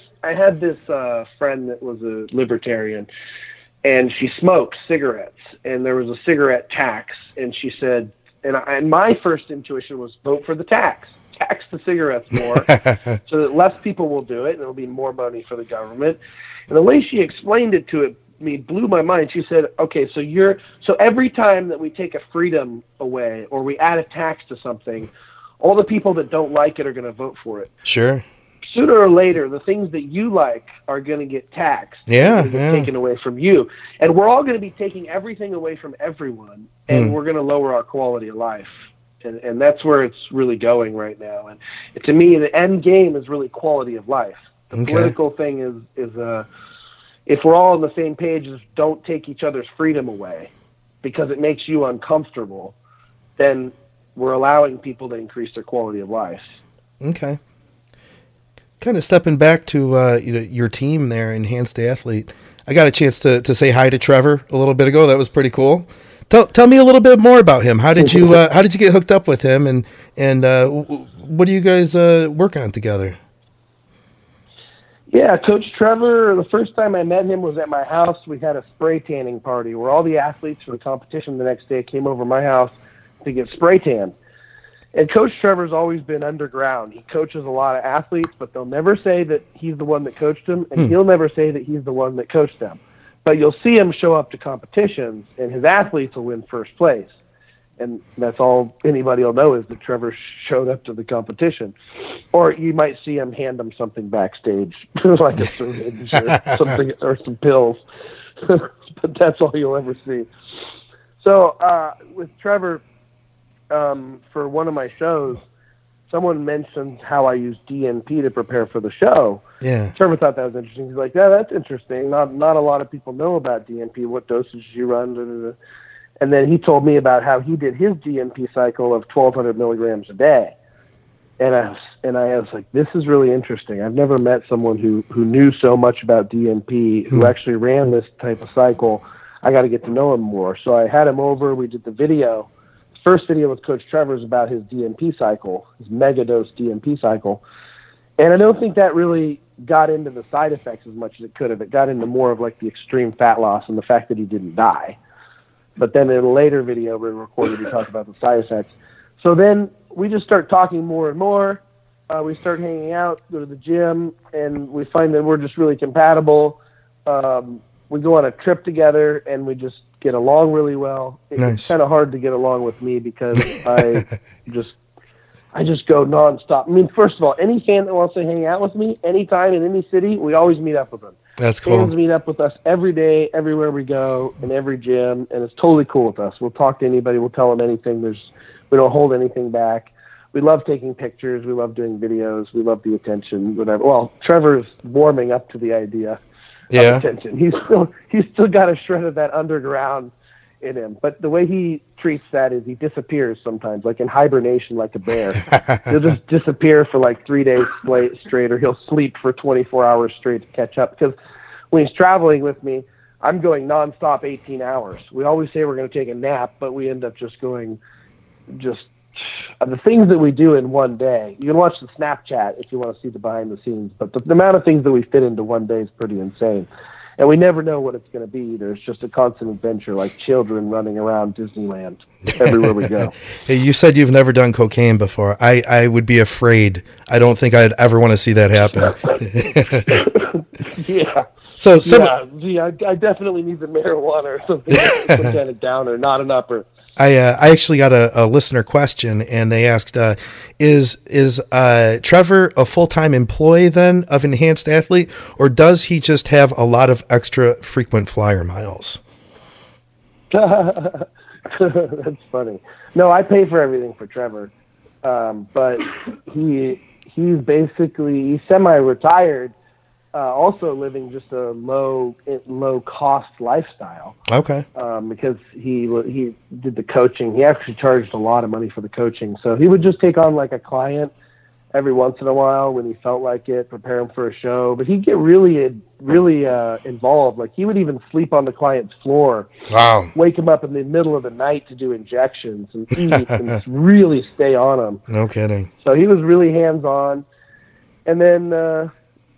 Speaker 4: friend that was a libertarian, and she smoked cigarettes, and there was a cigarette tax, and she said, and my first intuition was vote for the tax the cigarettes more so that less people will do it and it'll be more money for the government. And the way she explained it to me blew my mind. She said, okay, so every time that we take a freedom away or we add a tax to something, all the people that don't like it are going to vote for it.
Speaker 5: Sure.
Speaker 4: Sooner or later, the things that you like are going to get taxed.
Speaker 5: Yeah.
Speaker 4: Taken away from you. And we're all going to be taking everything away from everyone, and we're going to lower our quality of life. And that's where it's really going right now. And to me, the end game is really quality of life. The political thing is if we're all on the same page, is don't take each other's freedom away because it makes you uncomfortable, then we're allowing people to increase their quality of life.
Speaker 5: Okay. Kind of stepping back to your team there, Enhanced Athlete. I got a chance to say hi to Trevor a little bit ago. That was pretty cool. Tell me a little bit more about him. How did you get hooked up with him, and what do you guys work on together?
Speaker 4: Yeah, Coach Trevor, the first time I met him was at my house. We had a spray tanning party where all the athletes for the competition the next day came over to my house to get spray tanned. And Coach Trevor's always been underground. He coaches a lot of athletes, but they'll never say that he's the one that coached them, and he'll never say that he's the one that coached them. But you'll see him show up to competitions, and his athletes will win first place. And that's all anybody will know, is that Trevor showed up to the competition. Or you might see him hand them something backstage, like a syringe or something, or some pills. But that's all you'll ever see. So with Trevor, for one of my shows, someone mentioned how I use DNP to prepare for the show.
Speaker 5: Yeah.
Speaker 4: Trevor thought that was interesting. He's like, yeah, that's interesting. Not a lot of people know about DNP, what dosage you run. Da, da, da. And then he told me about how he did his DNP cycle of 1,200 milligrams a day. And I was like, this is really interesting. I've never met someone who knew so much about DNP, who actually ran this type of cycle. I got to get to know him more. So I had him over. We did the video. The first video with Coach Trevor is about his DNP cycle, his mega dose DNP cycle. And I don't think that really got into the side effects as much as it could have. It got into more of like the extreme fat loss and the fact that he didn't die. But then in a later video we recorded, we talked about the side effects. So then we just start talking more and more. We start hanging out, go to the gym, and we find that we're just really compatible. We go on a trip together, and we just get along really well. It's kind of hard to get along with me because I just go nonstop. I mean, first of all, any fan that wants to hang out with me anytime in any city, we always meet up with them.
Speaker 5: That's cool.
Speaker 4: Fans meet up with us every day, everywhere we go, in every gym, and it's totally cool with us. We'll talk to anybody. We'll tell them anything. We don't hold anything back. we love taking pictures. We love doing videos. We love the attention, whatever. Well, Trevor's warming up to the idea of attention. He's still got a shred of that underground in him. But the way he treats that is he disappears sometimes, like in hibernation, like a bear. He'll just disappear for like 3 days straight, or he'll sleep for 24 hours straight to catch up. Because when he's traveling with me, I'm going nonstop 18 hours. We always say we're going to take a nap, but we end up just going the things that we do in one day. You can watch the Snapchat if you want to see the behind the scenes, but the amount of things that we fit into one day is pretty insane. And we never know what it's going to be either. It's just a constant adventure, like children running around Disneyland everywhere we go.
Speaker 5: Hey, you said you've never done cocaine before. I would be afraid. I don't think I'd ever want to see that happen.
Speaker 4: Yeah. I definitely need the marijuana or something, some kind of downer, not an upper.
Speaker 5: I actually got a listener question, and they asked, is Trevor a full-time employee then of Enhanced Athlete, or does he just have a lot of extra frequent flyer miles?
Speaker 4: That's funny. No, I pay for everything for Trevor, but he's semi-retired, also living just a low cost lifestyle.
Speaker 5: Okay.
Speaker 4: Because he did the coaching. He actually charged a lot of money for the coaching. So he would just take on like a client every once in a while when he felt like it, prepare him for a show. But he'd get really involved. Like he would even sleep on the client's floor.
Speaker 5: Wow.
Speaker 4: Wake him up in the middle of the night to do injections and eat and really stay on him.
Speaker 5: No kidding.
Speaker 4: So he was really hands-on. And then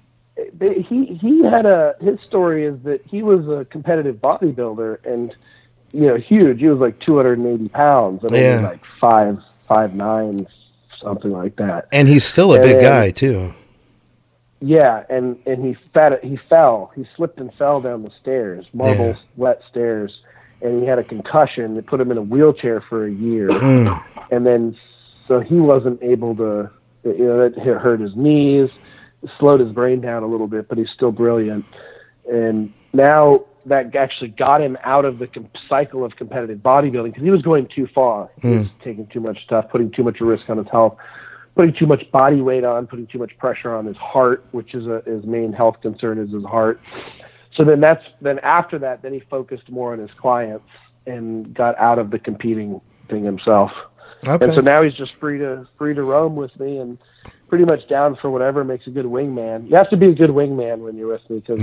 Speaker 4: he had his story is that he was a competitive bodybuilder and, huge. He was like 280 pounds and only like 5'9", something like that.
Speaker 5: And he's still a big guy too.
Speaker 4: Yeah. And he fell. He slipped and fell down the stairs, marble wet stairs. And he had a concussion that put him in a wheelchair for a year. And then, so he wasn't able to, that hurt his knees, slowed his brain down a little bit, but he's still brilliant. And now that actually got him out of the cycle of competitive bodybuilding because he was going too far. He was taking too much stuff, putting too much risk on his health, putting too much body weight on, putting too much pressure on his heart, which is his main health concern is his heart. So then after that, he focused more on his clients and got out of the competing thing himself. Okay. And so now he's just free to roam with me and pretty much down for whatever makes a good wingman. You have to be a good wingman when you're with me because,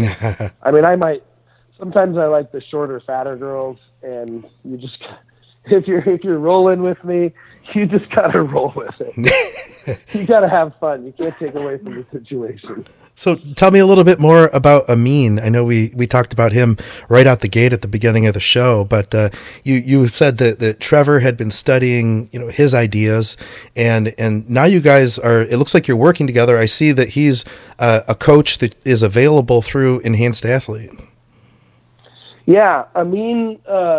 Speaker 4: sometimes I like the shorter, fatter girls, and you just, if you're rolling with me, you just gotta roll with it. You gotta have fun. You can't take away from the situation.
Speaker 5: So tell me a little bit more about Amin. I know we talked about him right out the gate at the beginning of the show, but you said that Trevor had been studying, his ideas, and now you guys it looks like you're working together. I see that he's a coach that is available through Enhanced Athlete.
Speaker 4: Yeah, Amin,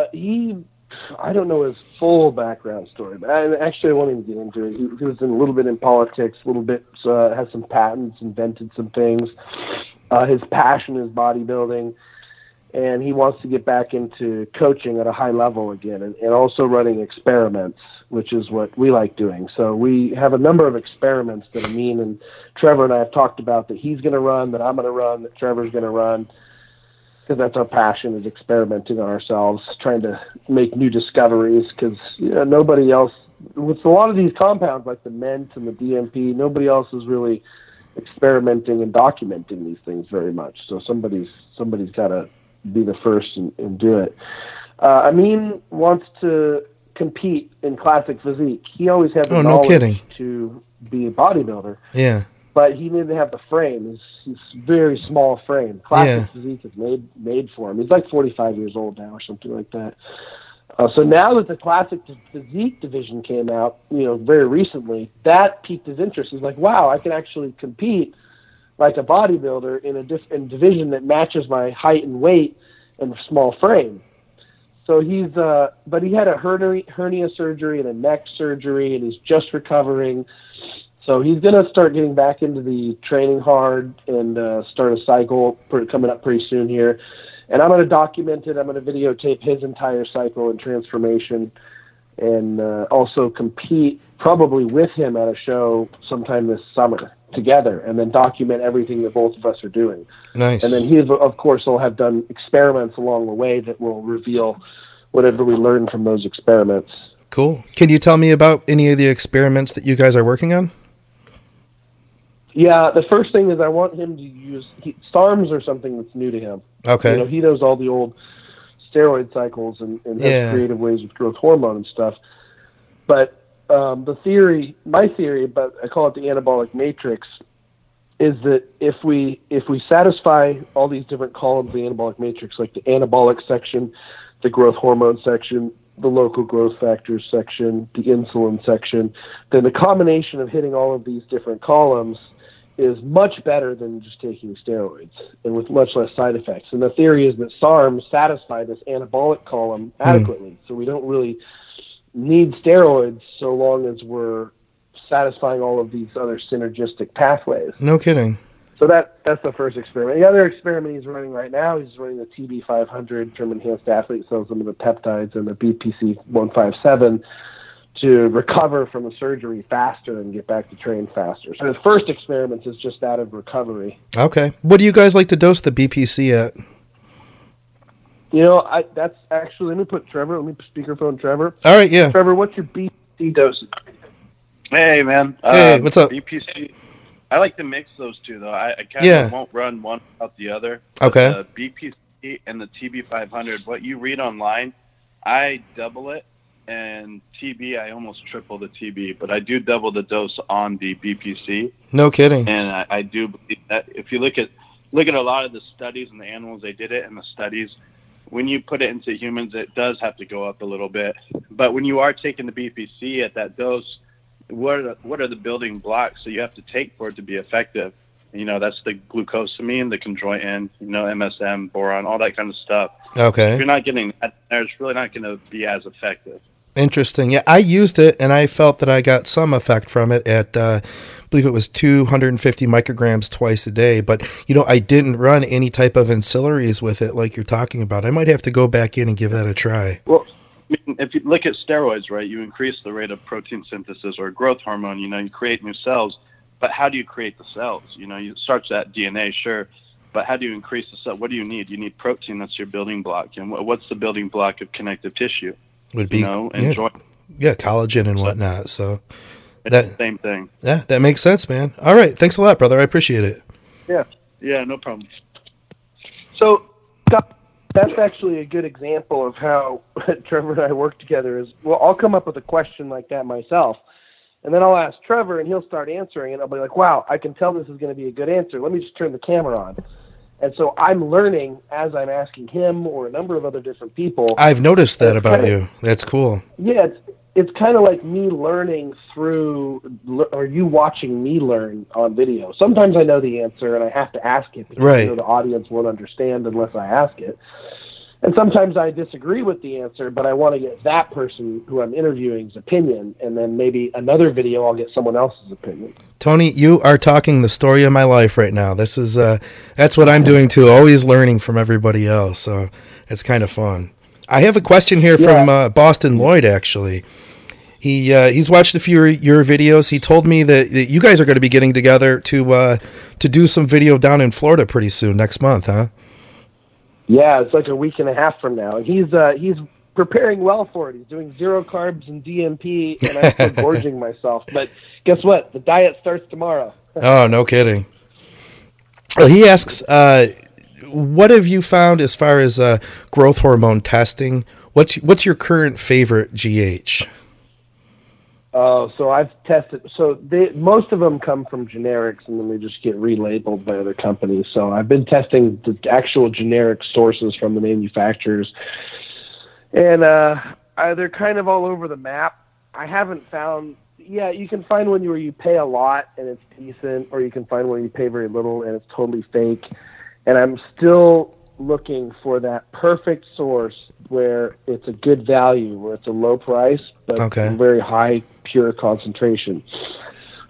Speaker 4: I don't know his full background story, but I won't even get into it. He was in a little bit in politics, a little bit, has some patents, invented some things. His passion is bodybuilding, and he wants to get back into coaching at a high level again, and also running experiments, which is what we like doing. So we have a number of experiments that Amin and Trevor and I have talked about that he's going to run, that I'm going to run, that Trevor's going to run, because that's our passion, is experimenting on ourselves, trying to make new discoveries, because nobody else, with a lot of these compounds like the Ment and the DMP, nobody else is really experimenting and documenting these things very much. So somebody's got to be the first and do it. Amin wants to compete in classic physique. He always had the knowledge to be a bodybuilder.
Speaker 5: Yeah.
Speaker 4: But he didn't have the frame. He's very small frame. Classic physique is made for him. He's like 45 years old now or something like that. So now that the classic physique division came out, very recently, that piqued his interest. He's like, wow, I can actually compete like a bodybuilder in a division that matches my height and weight and small frame. So but he had a hernia surgery and a neck surgery, and he's just recovering. So he's going to start getting back into the training hard and start a cycle coming up pretty soon here. And I'm going to document it. I'm going to videotape his entire cycle and transformation. and also compete probably with him at a show sometime this summer together, and then document everything that both of us are doing.
Speaker 5: Nice.
Speaker 4: And then he, of course, will have done experiments along the way that will reveal whatever we learn from those experiments.
Speaker 5: Cool. Can you tell me about any of the experiments that you guys are working on?
Speaker 4: Yeah, the first thing is I want him to use SARMs or something that's new to him.
Speaker 5: Okay.
Speaker 4: You know, he knows all the old steroid cycles and has creative ways with growth hormone and stuff. But my theory, but I call it the anabolic matrix, is that if we satisfy all these different columns of the anabolic matrix, like the anabolic section, the growth hormone section, the local growth factors section, the insulin section, then the combination of hitting all of these different columns is much better than just taking steroids, and with much less side effects. And the theory is that SARMs satisfy this anabolic column adequately, so we don't really need steroids so long as we're satisfying all of these other synergistic pathways.
Speaker 5: No kidding.
Speaker 4: So that's the first experiment. The other experiment he's running right now, he's running the TB500, Term Enhanced Athlete Cells, some of the peptides, and the BPC-157 to recover from the surgery faster and get back to train faster. So his first experiment is just that of recovery.
Speaker 5: Okay. What do you guys like to dose the BPC at?
Speaker 4: You know, that's actually, let me speakerphone Trevor.
Speaker 5: All right, yeah.
Speaker 4: Trevor, what's your BPC dosage?
Speaker 6: Hey, man.
Speaker 5: Hey, what's up?
Speaker 6: BPC. I like to mix those two, though. I kind of won't run one without the other.
Speaker 5: Okay.
Speaker 6: The BPC and the TB500, what you read online, I double it, and TB, I almost triple the TB, but I do double the dose on the BPC.
Speaker 5: No kidding.
Speaker 6: And I do believe that if you look at a lot of the studies and the animals, they did it in the studies, when you put it into humans, it does have to go up a little bit. But when you are taking the BPC at that dose, what are the building blocks that you have to take for it to be effective? You know, that's the glucosamine, the chondroitin, MSM, boron, all that kind of stuff.
Speaker 5: Okay.
Speaker 6: If you're not getting that, it's really not going to be as effective.
Speaker 5: Interesting. Yeah, I used it, and I felt that I got some effect from it at, I believe it was 250 micrograms twice a day. But, I didn't run any type of ancillaries with it like you're talking about. I might have to go back in and give that a try.
Speaker 6: Well, if you look at steroids, right, you increase the rate of protein synthesis or growth hormone, you create new cells. But how do you create the cells? You start at DNA, sure. But how do you increase the cell? What do you need? You need protein. That's your building block. And what's the building block of connective tissue?
Speaker 5: Would be
Speaker 6: joint.
Speaker 5: Yeah, collagen and whatnot. So
Speaker 6: it's the same thing.
Speaker 5: Yeah, that makes sense, man. All right, thanks a lot, brother. I appreciate it.
Speaker 6: Yeah, no problem.
Speaker 4: So that's actually a good example of how Trevor and I work together. I'll come up with a question like that myself, and then I'll ask Trevor, and he'll start answering, and I'll be like, "Wow, I can tell this is going to be a good answer. Let me just turn the camera on." And so I'm learning as I'm asking him or a number of other different people.
Speaker 5: I've noticed that about you. That's cool.
Speaker 4: Yeah, it's kind of like me learning or you watching me learn on video. Sometimes I know the answer and I have to ask it because the audience won't understand unless I ask it. And sometimes I disagree with the answer, but I want to get that person who I'm interviewing's opinion, and then maybe another video I'll get someone else's opinion.
Speaker 5: Tony, you are talking the story of my life right now. This is that's what I'm doing too, always learning from everybody else. So it's kind of fun. I have a question here from Boston Lloyd, actually. He's watched a few of your videos. He told me that you guys are going to be getting together to do some video down in Florida pretty soon, next month, huh?
Speaker 4: Yeah, it's like a week and a half from now. And he's preparing well for it. He's doing 0 carbs and DMP, and I'm still gorging myself. But guess what? The diet starts tomorrow.
Speaker 5: Oh, no kidding. Well, he asks, what have you found as far as growth hormone testing? What's your current favorite GH?
Speaker 4: Oh, so I've tested. So most of them come from generics, and then they just get relabeled by other companies. So I've been testing the actual generic sources from the manufacturers, and they're kind of all over the map. I haven't found. Yeah, you can find one where you pay a lot and it's decent, or you can find one where you pay very little and it's totally fake. And I'm still looking for that perfect source where it's a good value, where it's a low price but very high pure concentration.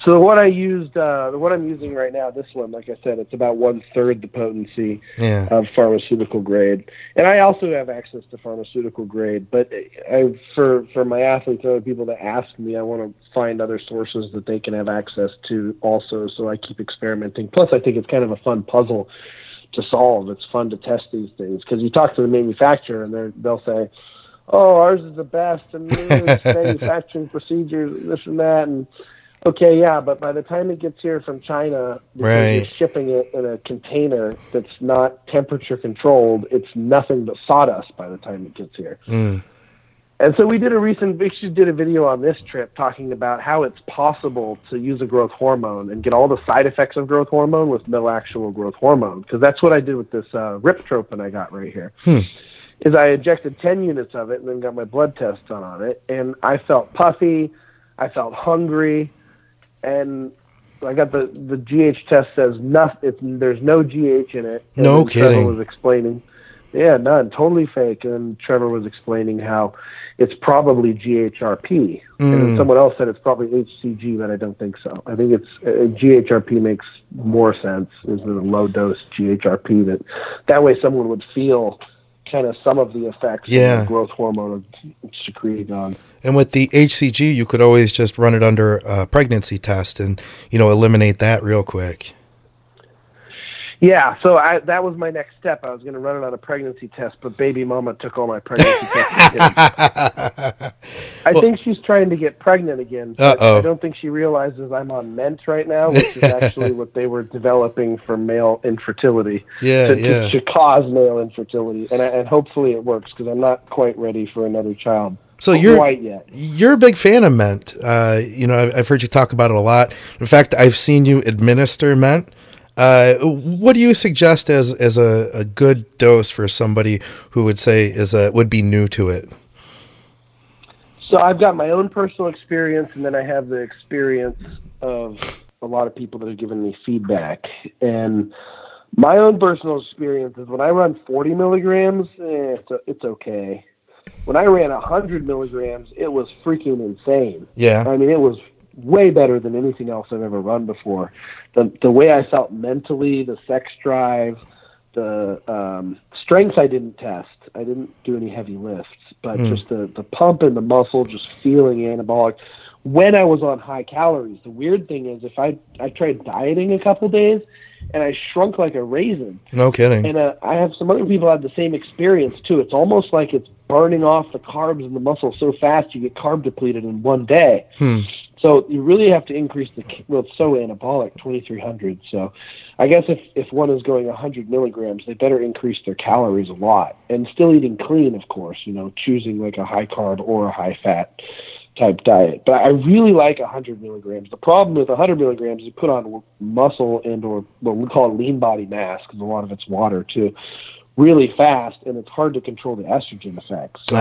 Speaker 4: So the one I used, the one I'm using right now, this one, like I said, it's about 1/3 the potency of pharmaceutical grade. And I also have access to pharmaceutical grade, but for my athletes and other people that ask me, I want to find other sources that they can have access to also, so I keep experimenting. Plus, I think it's kind of a fun puzzle to solve. It's fun to test these things, because you talk to the manufacturer and they'll say, oh, ours is the best, and this manufacturing procedures, this and that, and okay, yeah, but by the time it gets here from China, because you're shipping it in a container that's not temperature controlled, it's nothing but sawdust by the time it gets here. And so we did a video on this trip talking about how it's possible to use a growth hormone and get all the side effects of growth hormone with no actual growth hormone, because that's what I did with this Riptropin I got right here. Is I injected 10 units of it and then got my blood test done on it, and I felt puffy, I felt hungry, and I got the GH test says nothing. There's no GH in it. And
Speaker 5: no kidding.
Speaker 4: Trevor was explaining, yeah, none, totally fake. And Trevor was explaining how it's probably GHRP, and then someone else said it's probably HCG, but I don't think so. I think it's GHRP makes more sense. Is a low dose GHRP that way someone would feel kind of some of the effects of the growth hormone secreted on. And
Speaker 5: with the HCG, you could always just run it under a pregnancy test and, eliminate that real quick.
Speaker 4: Yeah, so that was my next step. I was going to run it on a pregnancy test, but baby mama took all my pregnancy tests. I think she's trying to get pregnant again. But I don't think she realizes I'm on Ment right now, which is actually what they were developing for male infertility. To cause male infertility. And hopefully it works, because I'm not quite ready for another child.
Speaker 5: So you're a big fan of Ment. I've heard you talk about it a lot. In fact, I've seen you administer Ment. What do you suggest as a good dose for somebody who would say would be new to it?
Speaker 4: So I've got my own personal experience, and then I have the experience of a lot of people that have given me feedback. And my own personal experience is when I run 40 milligrams, it's okay. When I ran 100 milligrams, it was freaking insane.
Speaker 5: Yeah.
Speaker 4: I mean, it was way better than anything else I've ever run before. The way I felt mentally, the sex drive, the strength I didn't test. I didn't do any heavy lifts, but just the pump in the muscle, just feeling anabolic. When I was on high calories, the weird thing is if I tried dieting a couple days and I shrunk like a raisin.
Speaker 5: No kidding.
Speaker 4: And I have some other people have the same experience too. It's almost like it's burning off the carbs in the muscle so fast you get carb depleted in one day. So you really have to increase it's so anabolic, 2,300. So I guess if one is going 100 milligrams, they better increase their calories a lot, and still eating clean, of course, choosing like a high carb or a high fat type diet. But I really like 100 milligrams. The problem with 100 milligrams, you put on muscle or what we call lean body mass, because a lot of it's water too, really fast, and it's hard to control the estrogen effects. So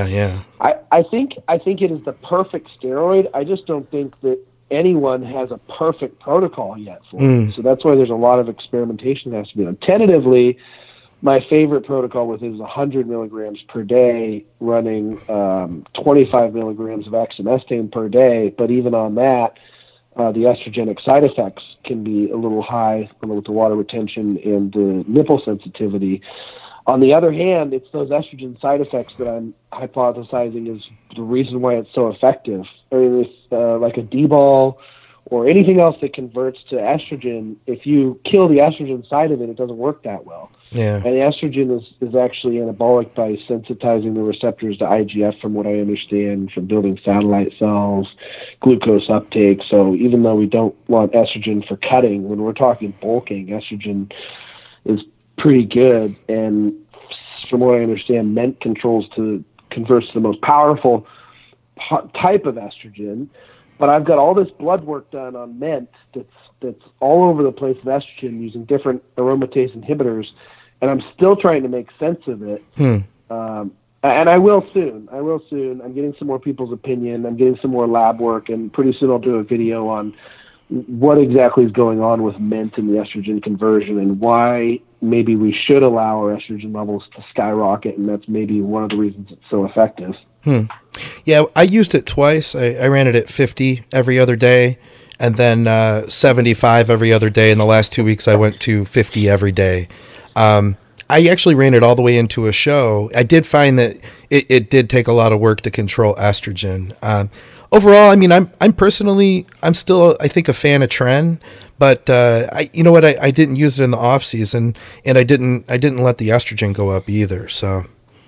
Speaker 4: I think it is the perfect steroid. I just don't think that anyone has a perfect protocol yet for it. So that's why there's a lot of experimentation that has to be done. Tentatively, my favorite protocol with it is 100 milligrams per day, running 25 milligrams of exemestane per day. But even on that, the estrogenic side effects can be a little high with the water retention and the nipple sensitivity. On the other hand, it's those estrogen side effects that I'm hypothesizing is the reason why it's so effective. I mean, it's like a D-ball or anything else that converts to estrogen. If you kill the estrogen side of it, it doesn't work that well.
Speaker 5: Yeah.
Speaker 4: And the estrogen is actually anabolic by sensitizing the receptors to IGF, from what I understand, from building satellite cells, glucose uptake. So even though we don't want estrogen for cutting, when we're talking bulking, estrogen is pretty good. And from what I understand, Ment converts to the most powerful type of estrogen. But I've got all this blood work done on Ment that's all over the place of estrogen using different aromatase inhibitors, and I'm still trying to make sense of it. And I will soon. I'm getting some more people's opinion. I'm getting some more lab work, and pretty soon I'll do a video on what exactly is going on with Ment and the estrogen conversion, and why maybe we should allow our estrogen levels to skyrocket, and that's maybe one of the reasons it's so effective.
Speaker 5: Yeah, I used it twice. I ran it at 50 every other day, and then 75 every other day. In the last 2 weeks, I went to 50 every day. I actually ran it all the way into a show. I did find that it did take a lot of work to control estrogen. Overall, I mean, I'm still, I think, a fan of Tren, but you know what? I didn't use it in the off season, and I didn't let the estrogen go up either. So,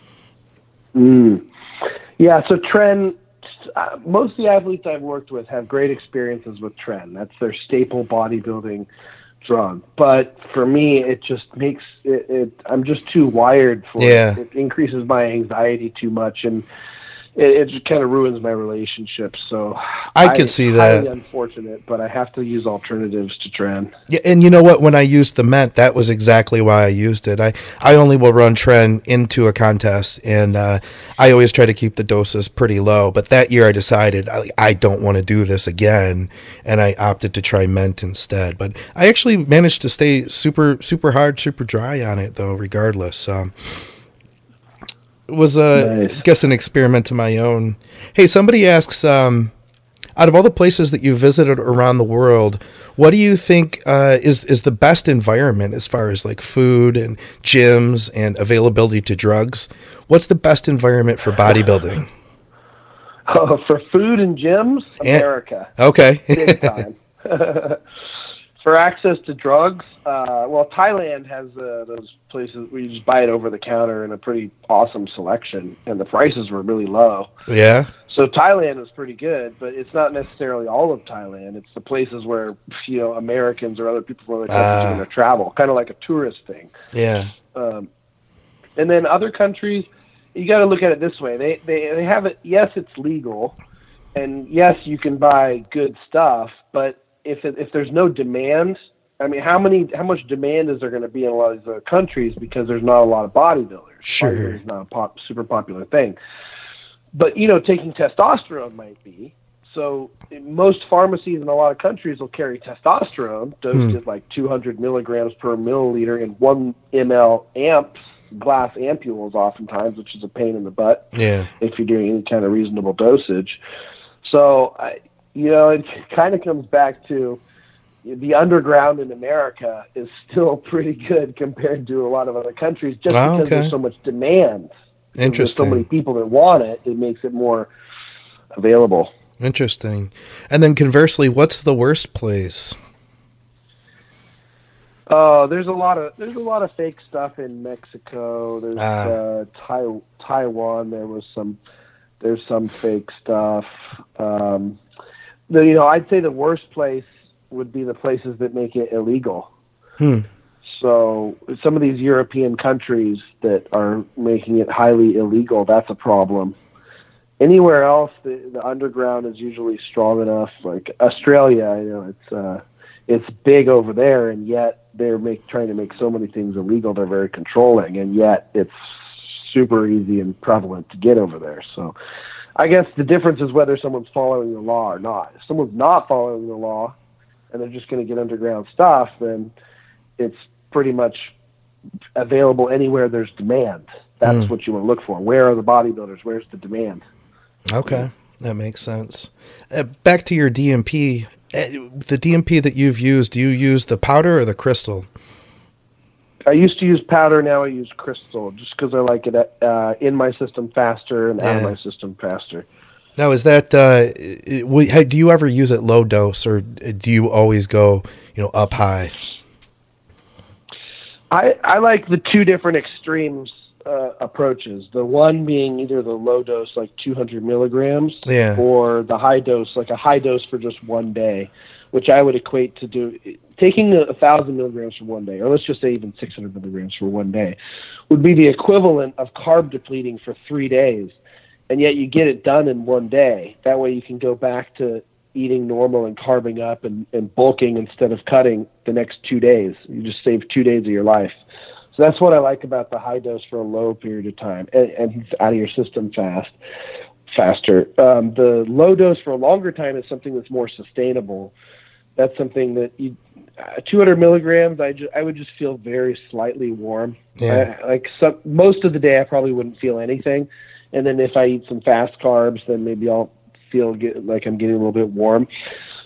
Speaker 4: yeah. So Tren, most of the athletes I've worked with have great experiences with Tren. That's their staple bodybuilding drug. But for me, it just makes it I'm just too wired for it. It increases my anxiety too much, and it just kind of ruins my relationship. So
Speaker 5: I could see that.
Speaker 4: Highly unfortunate, but I have to use alternatives to Tren.
Speaker 5: Yeah, and you know what? When I used the Ment, that was exactly why I used it. I only will run Tren into a contest, and I always try to keep the doses pretty low. But that year I decided I don't want to do this again, and I opted to try Ment instead. But I actually managed to stay super, super hard, super dry on it, though, regardless. It was, nice. I guess, an experiment of my own. Hey, somebody asks, out of all the places that you visited around the world, what do you think is the best environment as far as like food and gyms and availability to drugs? What's the best environment for bodybuilding?
Speaker 4: Oh, for food and gyms, America.
Speaker 5: Okay.
Speaker 4: Big time. For access to drugs, well, Thailand has those places where you just buy it over the counter in a pretty awesome selection, and the prices were really low.
Speaker 5: Yeah.
Speaker 4: So Thailand is pretty good, but it's not necessarily all of Thailand. It's the places where, you know, Americans or other people from other countries are going to travel, kind of like a tourist thing.
Speaker 5: Yeah.
Speaker 4: And then other countries, you got to look at it this way. They have it. Yes, it's legal, and yes, you can buy good stuff, but if there's no demand, I mean, how much demand is there going to be in a lot of these other countries because there's not a lot of bodybuilders?
Speaker 5: Sure.
Speaker 4: It's not a super popular thing. But, you know, taking testosterone might be. So most pharmacies in a lot of countries will carry testosterone dosed at like 200 milligrams per milliliter in 1 ml amps, glass ampules oftentimes, which is a pain in the butt if you're doing any kind of reasonable dosage. So, you know, it kind of comes back to the underground in America is still pretty good compared to a lot of other countries just because there's so much demand.
Speaker 5: Interesting.
Speaker 4: There's so many people that want it, it makes it more available.
Speaker 5: Interesting. And then conversely, what's the worst place?
Speaker 4: There's a lot of fake stuff in Mexico. There's Taiwan. There's some fake stuff. You know, I'd say the worst place would be the places that make it illegal. So some of these European countries that are making it highly illegal, that's a problem. Anywhere else, the underground is usually strong enough. Like Australia, you know, it's big over there, and yet they're trying to make so many things illegal. They're very controlling, and yet it's super easy and prevalent to get over there. So I guess the difference is whether someone's following the law or not. If someone's not following the law and they're just going to get underground stuff, then it's pretty much available anywhere there's demand. That's what you want to look for. Where are the bodybuilders? Where's the demand?
Speaker 5: Okay, that makes sense. Back to your DMP. The DMP that you've used, do you use the powder or the crystal?
Speaker 4: I used to use powder, now I use crystal, just because I like it in my system faster and out of my system faster.
Speaker 5: Now, is that, do you ever use it low dose, or do you always go, up high?
Speaker 4: I like the two different extremes approaches. The one being either the low dose, like 200 milligrams, or the high dose, like a high dose for just 1 day, which I would equate to taking 1,000 milligrams for 1 day, or let's just say even 600 milligrams for 1 day, would be the equivalent of carb depleting for 3 days. And yet you get it done in 1 day. That way you can go back to eating normal and carbing up and bulking instead of cutting the next 2 days. You just save 2 days of your life. So that's what I like about the high dose for a low period of time, and it's out of your system faster. The low dose for a longer time is something that's more sustainable. That's something that 200 milligrams, I would just feel very slightly warm. Most of the day I probably wouldn't feel anything. And then if I eat some fast carbs, then maybe I'll feel like I'm getting a little bit warm.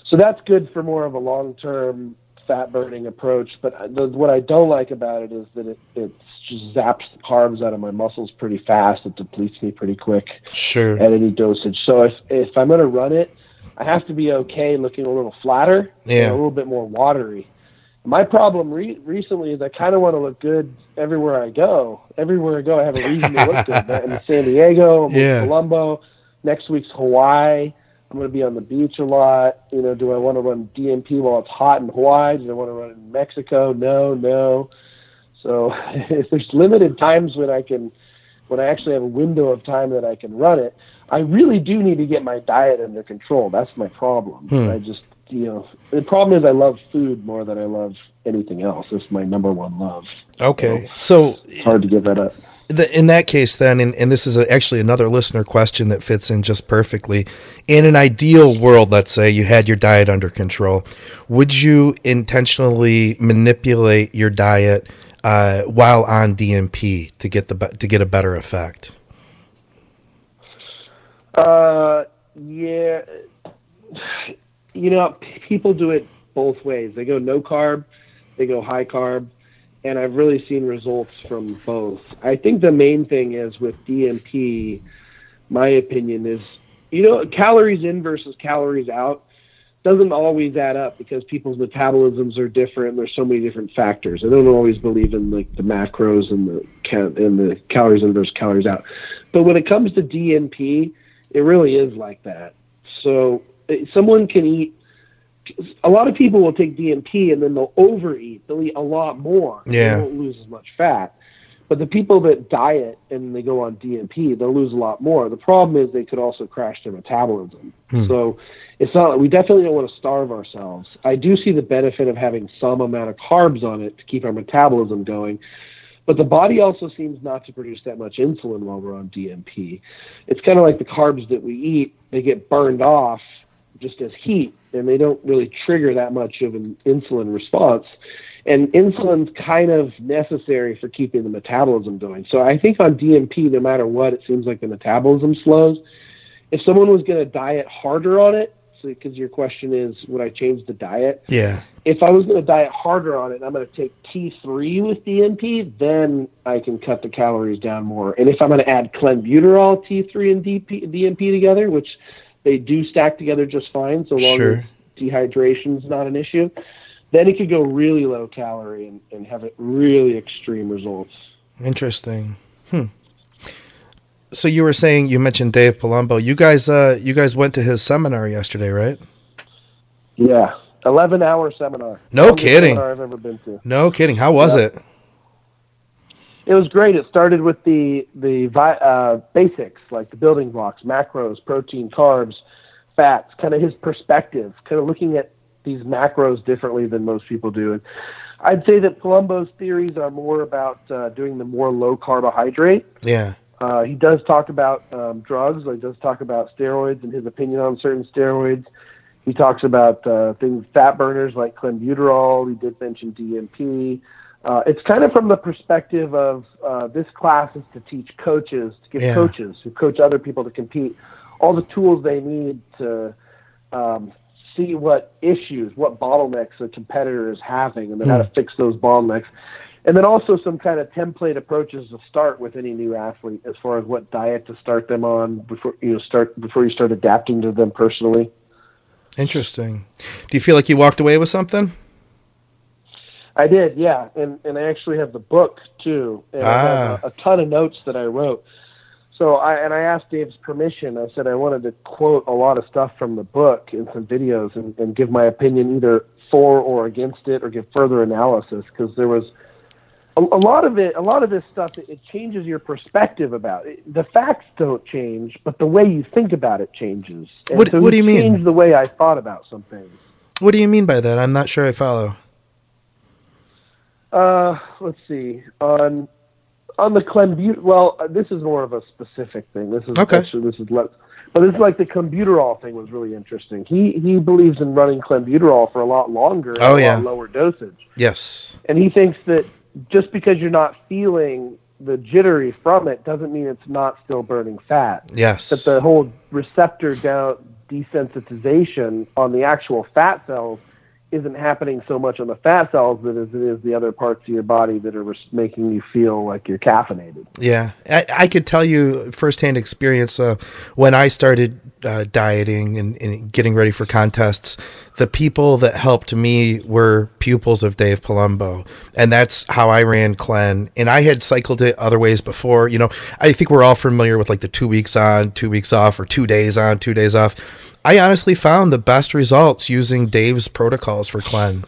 Speaker 4: So that's good for more of a long-term fat burning approach. But what I don't like about it is that it just zaps the carbs out of my muscles pretty fast. It depletes me pretty quick
Speaker 5: Sure.
Speaker 4: at any dosage. So if I'm going to run it, I have to be okay looking a little flatter and a little bit more watery. My problem recently is I kind of want to look good everywhere I go. Everywhere I go, I have a reason to look good. I'm in San Diego, I'm in Colombo. Next week's Hawaii. I'm going to be on the beach a lot. Do I want to run DMP while it's hot in Hawaii? Do I want to run in Mexico? No. So if there's limited times when I actually have a window of time that I can run it, I really do need to get my diet under control. That's my problem. I just, the problem is I love food more than I love anything else. It's my number one love.
Speaker 5: Okay. So
Speaker 4: it's hard to give that up.
Speaker 5: In that case, then, and this is actually another listener question that fits in just perfectly. In an ideal world, let's say you had your diet under control, would you intentionally manipulate your diet while on DMP to get a better effect?
Speaker 4: Yeah. People do it both ways. They go no carb, they go high carb. And I've really seen results from both. I think the main thing is with DMP, my opinion is, calories in versus calories out doesn't always add up because people's metabolisms are different. There's so many different factors. I don't always believe in the macros and the calories in versus calories out. But when it comes to DMP, it really is like that. So someone can eat. A lot of people will take DMP and then they'll overeat. They'll eat a lot more.
Speaker 5: Yeah.
Speaker 4: They won't lose as much fat. But the people that diet and they go on DMP, they'll lose a lot more. The problem is they could also crash their metabolism. So it's not. We definitely don't want to starve ourselves. I do see the benefit of having some amount of carbs on it to keep our metabolism going. But the body also seems not to produce that much insulin while we're on DMP. It's kind of like the carbs that we eat. They get burned off just as heat, and they don't really trigger that much of an insulin response. And insulin's kind of necessary for keeping the metabolism going. So I think on DMP, no matter what, it seems like the metabolism slows. If someone was going to diet harder on it, because your question is, would I change the diet?
Speaker 5: Yeah.
Speaker 4: If I was going to diet harder on it and I'm going to take T3 with DMP, then I can cut the calories down more. And if I'm going to add clenbuterol, T3, and DMP together, which they do stack together just fine so long as dehydration's not an issue, then it could go really low calorie and have really extreme results.
Speaker 5: Interesting. So you were saying, you mentioned Dave Palumbo. You guys went to his seminar yesterday, right?
Speaker 4: Yeah, 11-hour seminar.
Speaker 5: No kidding.
Speaker 4: Seminar I've ever been to.
Speaker 5: No kidding. How was it?
Speaker 4: It was great. It started with the basics, like the building blocks, macros, protein, carbs, fats, kind of his perspective, kind of looking at these macros differently than most people do. And I'd say that Palumbo's theories are more about doing the more low carbohydrate.
Speaker 5: Yeah.
Speaker 4: He does talk about drugs. He does talk about steroids and his opinion on certain steroids. He talks about things, fat burners like clenbuterol. He did mention DMP. It's kind of from the perspective of this class is to teach coaches, to give coaches who coach other people to compete all the tools they need to see what issues, what bottlenecks a competitor is having, and then how to fix those bottlenecks. And then also some kind of template approaches to start with any new athlete as far as what diet to start them on before you start adapting to them personally.
Speaker 5: Interesting. Do you feel like you walked away with something?
Speaker 4: I did, yeah. And I actually have the book too. And I have a ton of notes that I wrote. So I asked Dave's permission. I said I wanted to quote a lot of stuff from the book in some videos and give my opinion either for or against it or give further analysis, because there was a lot of this stuff, it changes your perspective about it. The facts don't change, but the way you think about it changes. And
Speaker 5: what do you mean?
Speaker 4: Changed the way I thought about some things.
Speaker 5: What do you mean by that? I'm not sure I follow.
Speaker 4: Let's see. On the clenbuterol, well, this is more of a specific thing. This is
Speaker 5: okay.
Speaker 4: Actually, but this is like the clenbuterol thing was really interesting. He believes in running clenbuterol for a lot longer at a lot lower dosage.
Speaker 5: Yes.
Speaker 4: And he thinks that just because you're not feeling the jittery from it doesn't mean it's not still burning fat.
Speaker 5: Yes.
Speaker 4: That the whole receptor desensitization on the actual fat cells isn't happening so much on the fat cells as it is the other parts of your body that are making you feel like you're caffeinated.
Speaker 5: Yeah, I could tell you firsthand experience when I started dieting and getting ready for contests. The people that helped me were pupils of Dave Palumbo, and that's how I ran Clen. And I had cycled it other ways before. You know, I think we're all familiar with like the 2 weeks on, 2 weeks off, or 2 days on, 2 days off. I honestly found the best results using Dave's protocols for Clen.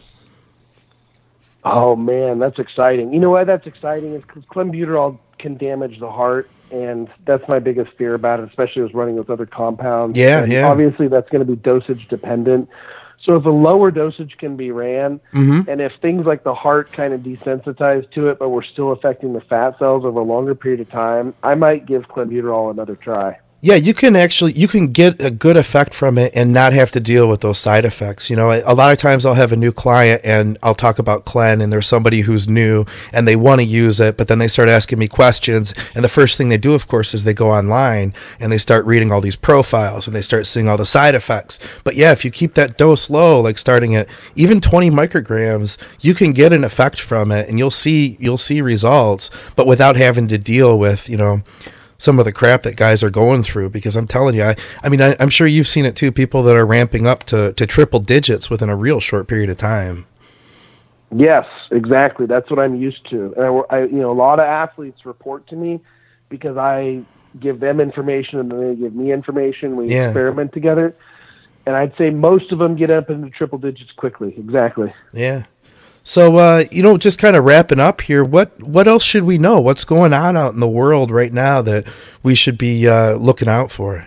Speaker 4: Oh man, that's exciting. You know why that's exciting is because clenbuterol can damage the heart, and that's my biggest fear about it, especially with running with other compounds.
Speaker 5: Yeah,
Speaker 4: and
Speaker 5: yeah.
Speaker 4: Obviously, that's going to be dosage dependent. So if a lower dosage can be ran, and if things like the heart kind of desensitize to it, but we're still affecting the fat cells over a longer period of time, I might give clenbuterol another try.
Speaker 5: Yeah, you can get a good effect from it and not have to deal with those side effects. You know, a lot of times I'll have a new client and I'll talk about Clen, and there's somebody who's new and they want to use it, but then they start asking me questions. And the first thing they do, of course, is they go online and they start reading all these profiles and they start seeing all the side effects. But yeah, if you keep that dose low, like starting at even 20 micrograms, you can get an effect from it and you'll see results, but without having to deal with, you know, some of the crap that guys are going through. Because I'm telling you, I'm sure you've seen it too, people that are ramping up to triple digits within a real short period of time.
Speaker 4: Yes, exactly. That's what I'm used to. And a lot of athletes report to me because I give them information and then they give me information. We experiment together. And I'd say most of them get up into triple digits quickly. Exactly.
Speaker 5: Yeah. So, just kind of wrapping up here, what else should we know? What's going on out in the world right now that we should be looking out for?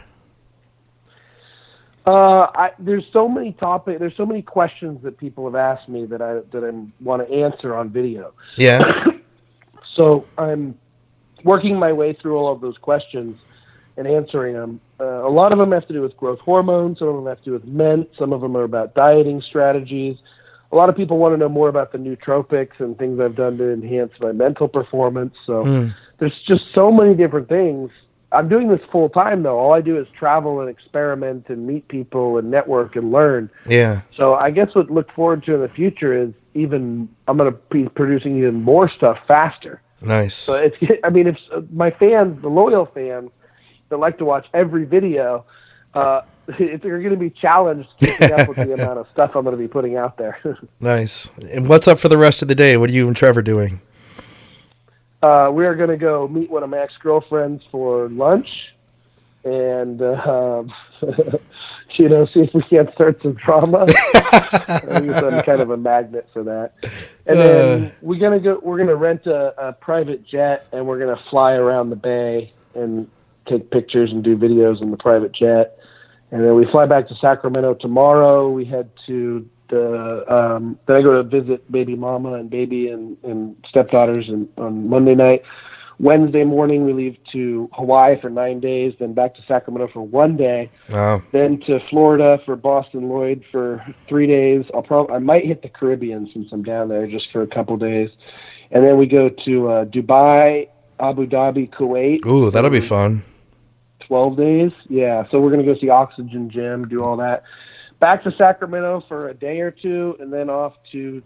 Speaker 4: There's so many topics. There's so many questions that people have asked me that I want to answer on video.
Speaker 5: Yeah.
Speaker 4: So I'm working my way through all of those questions and answering them. A lot of them have to do with growth hormones. Some of them have to do with MENT. Some of them are about dieting strategies. A lot of people want to know more about the nootropics and things I've done to enhance my mental performance. So there's just so many different things. I'm doing this full time though. All I do is travel and experiment and meet people and network and learn.
Speaker 5: Yeah.
Speaker 4: So I guess what to look forward to in the future is I'm going to be producing even more stuff faster.
Speaker 5: Nice.
Speaker 4: So if my fans, the loyal fans that like to watch every video, they're going to be challenged keeping up with the amount of stuff I'm going to be putting out there.
Speaker 5: Nice. And what's up for the rest of the day? What are you and Trevor doing?
Speaker 4: We are going to go meet one of my ex-girlfriends for lunch and, see if we can't start some drama. I'm kind of a magnet for that. And then we're going to rent a private jet and we're going to fly around the bay and take pictures and do videos in the private jet. And then we fly back to Sacramento tomorrow. We head to then I go to visit baby mama and baby and stepdaughters on Monday night. Wednesday morning, we leave to Hawaii for 9 days, then back to Sacramento for 1 day, then to Florida for Boston Lloyd for 3 days. I might hit the Caribbean since I'm down there just for a couple days. And then we go to Dubai, Abu Dhabi, Kuwait.
Speaker 5: Ooh, that'll be fun.
Speaker 4: 12 daes. Yeah, so we're going to go see Oxygen Gym, do all that. Back to Sacramento for a day or two, and then off to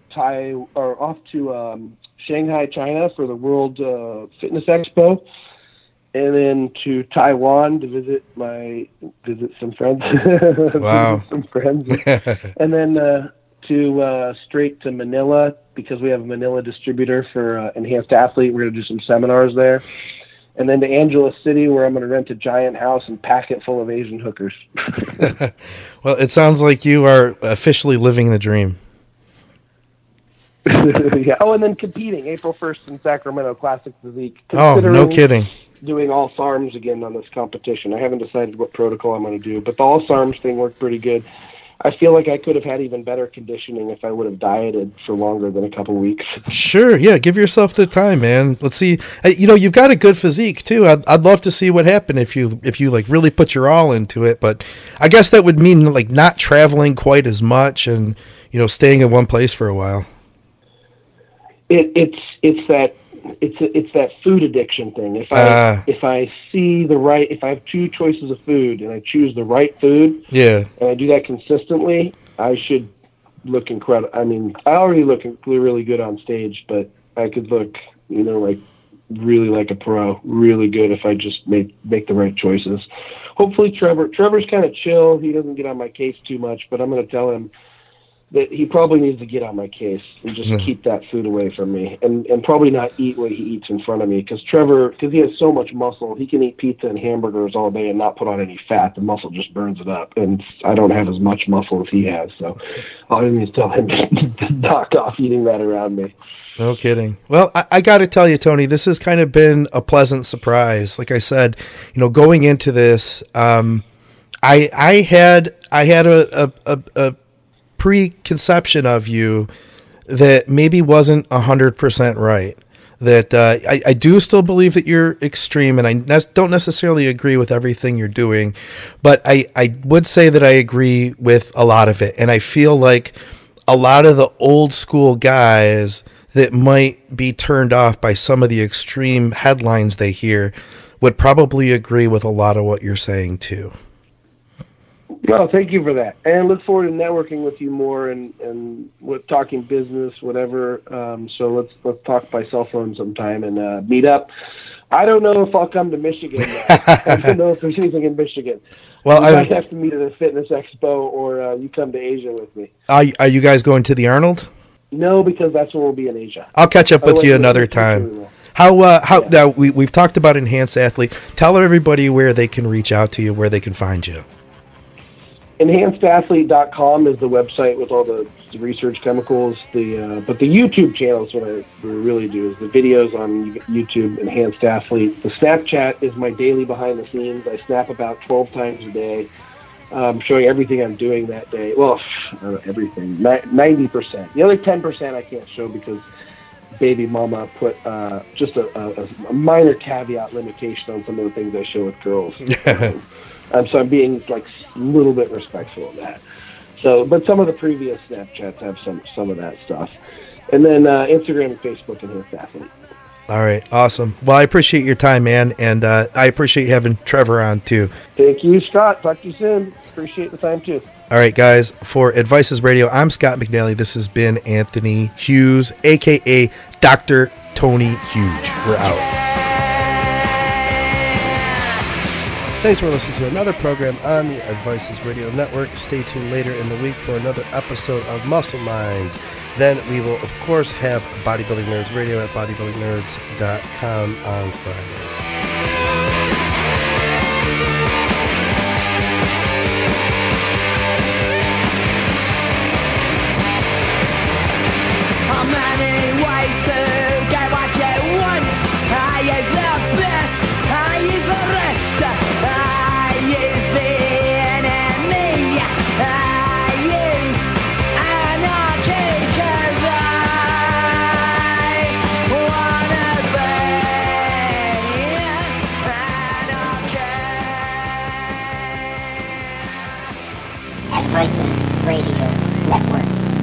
Speaker 4: Shanghai, China for the World Fitness Expo, and then to Taiwan to visit some friends.
Speaker 5: Wow.
Speaker 4: Visit some friends. And then straight to Manila because we have a Manila distributor for Enhanced Athlete. We're going to do some seminars there. And then to Angeles City, where I'm going to rent a giant house and pack it full of Asian hookers.
Speaker 5: Well, it sounds like you are officially living the dream.
Speaker 4: Yeah. Oh, and then competing April 1st in Sacramento Classic Physique.
Speaker 5: Oh, no kidding.
Speaker 4: Doing all SARMs again on this competition. I haven't decided what protocol I'm going to do, but the all SARMs thing worked pretty good. I feel like I could have had even better conditioning if I would have dieted for longer than a couple weeks.
Speaker 5: Sure, yeah, give yourself the time, man. Let's see. You've got a good physique too. I'd love to see what happened if you like really put your all into it. But I guess that would mean like not traveling quite as much and staying in one place for a while.
Speaker 4: It's that it's that food addiction thing. If I have two choices of food and I choose the right food, and I do that consistently, I should look incredible. I mean, I already look really good on stage, but I could look, like really like a pro, really good if I just make the right choices. Hopefully Trevor's kind of chill. He doesn't get on my case too much, but I'm going to tell him that he probably needs to get on my case and just keep that food away from me and probably not eat what he eats in front of me. Because he has so much muscle, he can eat pizza and hamburgers all day and not put on any fat. The muscle just burns it up. And I don't have as much muscle as he has. So all I need to tell him to knock off eating that around me.
Speaker 5: No kidding. Well, I got to tell you, Tony, this has kind of been a pleasant surprise. Like I said, going into this, I had a preconception of you that maybe wasn't 100% right. That I do still believe that you're extreme, and I don't necessarily agree with everything you're doing, but I would say that I agree with a lot of it. And I feel like a lot of the old school guys that might be turned off by some of the extreme headlines they hear would probably agree with a lot of what you're saying too.
Speaker 4: Well, thank you for that. And look forward to networking with you more and with talking business, whatever. So let's talk by cell phone sometime and meet up. I don't know if I'll come to Michigan. I don't know if there's anything in Michigan. Well, I might have to meet at a fitness expo, or you come to Asia with me.
Speaker 5: Are you guys going to the Arnold?
Speaker 4: No, because that's when we'll be in Asia.
Speaker 5: I'll catch up with you another time. Now we've talked about Enhanced Athlete. Tell everybody where they can reach out to you, where they can find you.
Speaker 4: EnhancedAthlete.com is the website with all the research chemicals. But the YouTube channel is what I really do, is the videos on YouTube, Enhanced Athlete. The Snapchat is my daily behind the scenes. I snap about 12 times a day, showing everything I'm doing that day. Well, everything, 90%. The other 10% I can't show because baby mama put just a minor caveat limitation on some of the things I show with girls. So I'm being like a little bit respectful of that. So, but some of the previous Snapchats have some of that stuff. And then Instagram and Facebook, Enhanced Athlete.
Speaker 5: All right. Awesome. Well, I appreciate your time, man. And I appreciate having Trevor on too.
Speaker 4: Thank you, Scott. Talk to you soon. Appreciate the time too.
Speaker 5: All right, guys. For Advices Radio, I'm Scott McNally. This has been Anthony Hughes, a.k.a. Dr. Tony Huge. We're out.
Speaker 3: Thanks for listening to another program on the Advices Radio Network. Stay tuned later in the week for another episode of Muscle Minds. Then we will, of course, have Bodybuilding Nerds Radio at bodybuildingnerds.com on Friday.
Speaker 7: Many ways to get what you want. I use the best, I use the rest, I use the enemy, I use anarchy, 'cause I wanna be anarchy.
Speaker 1: Advices Radio Network.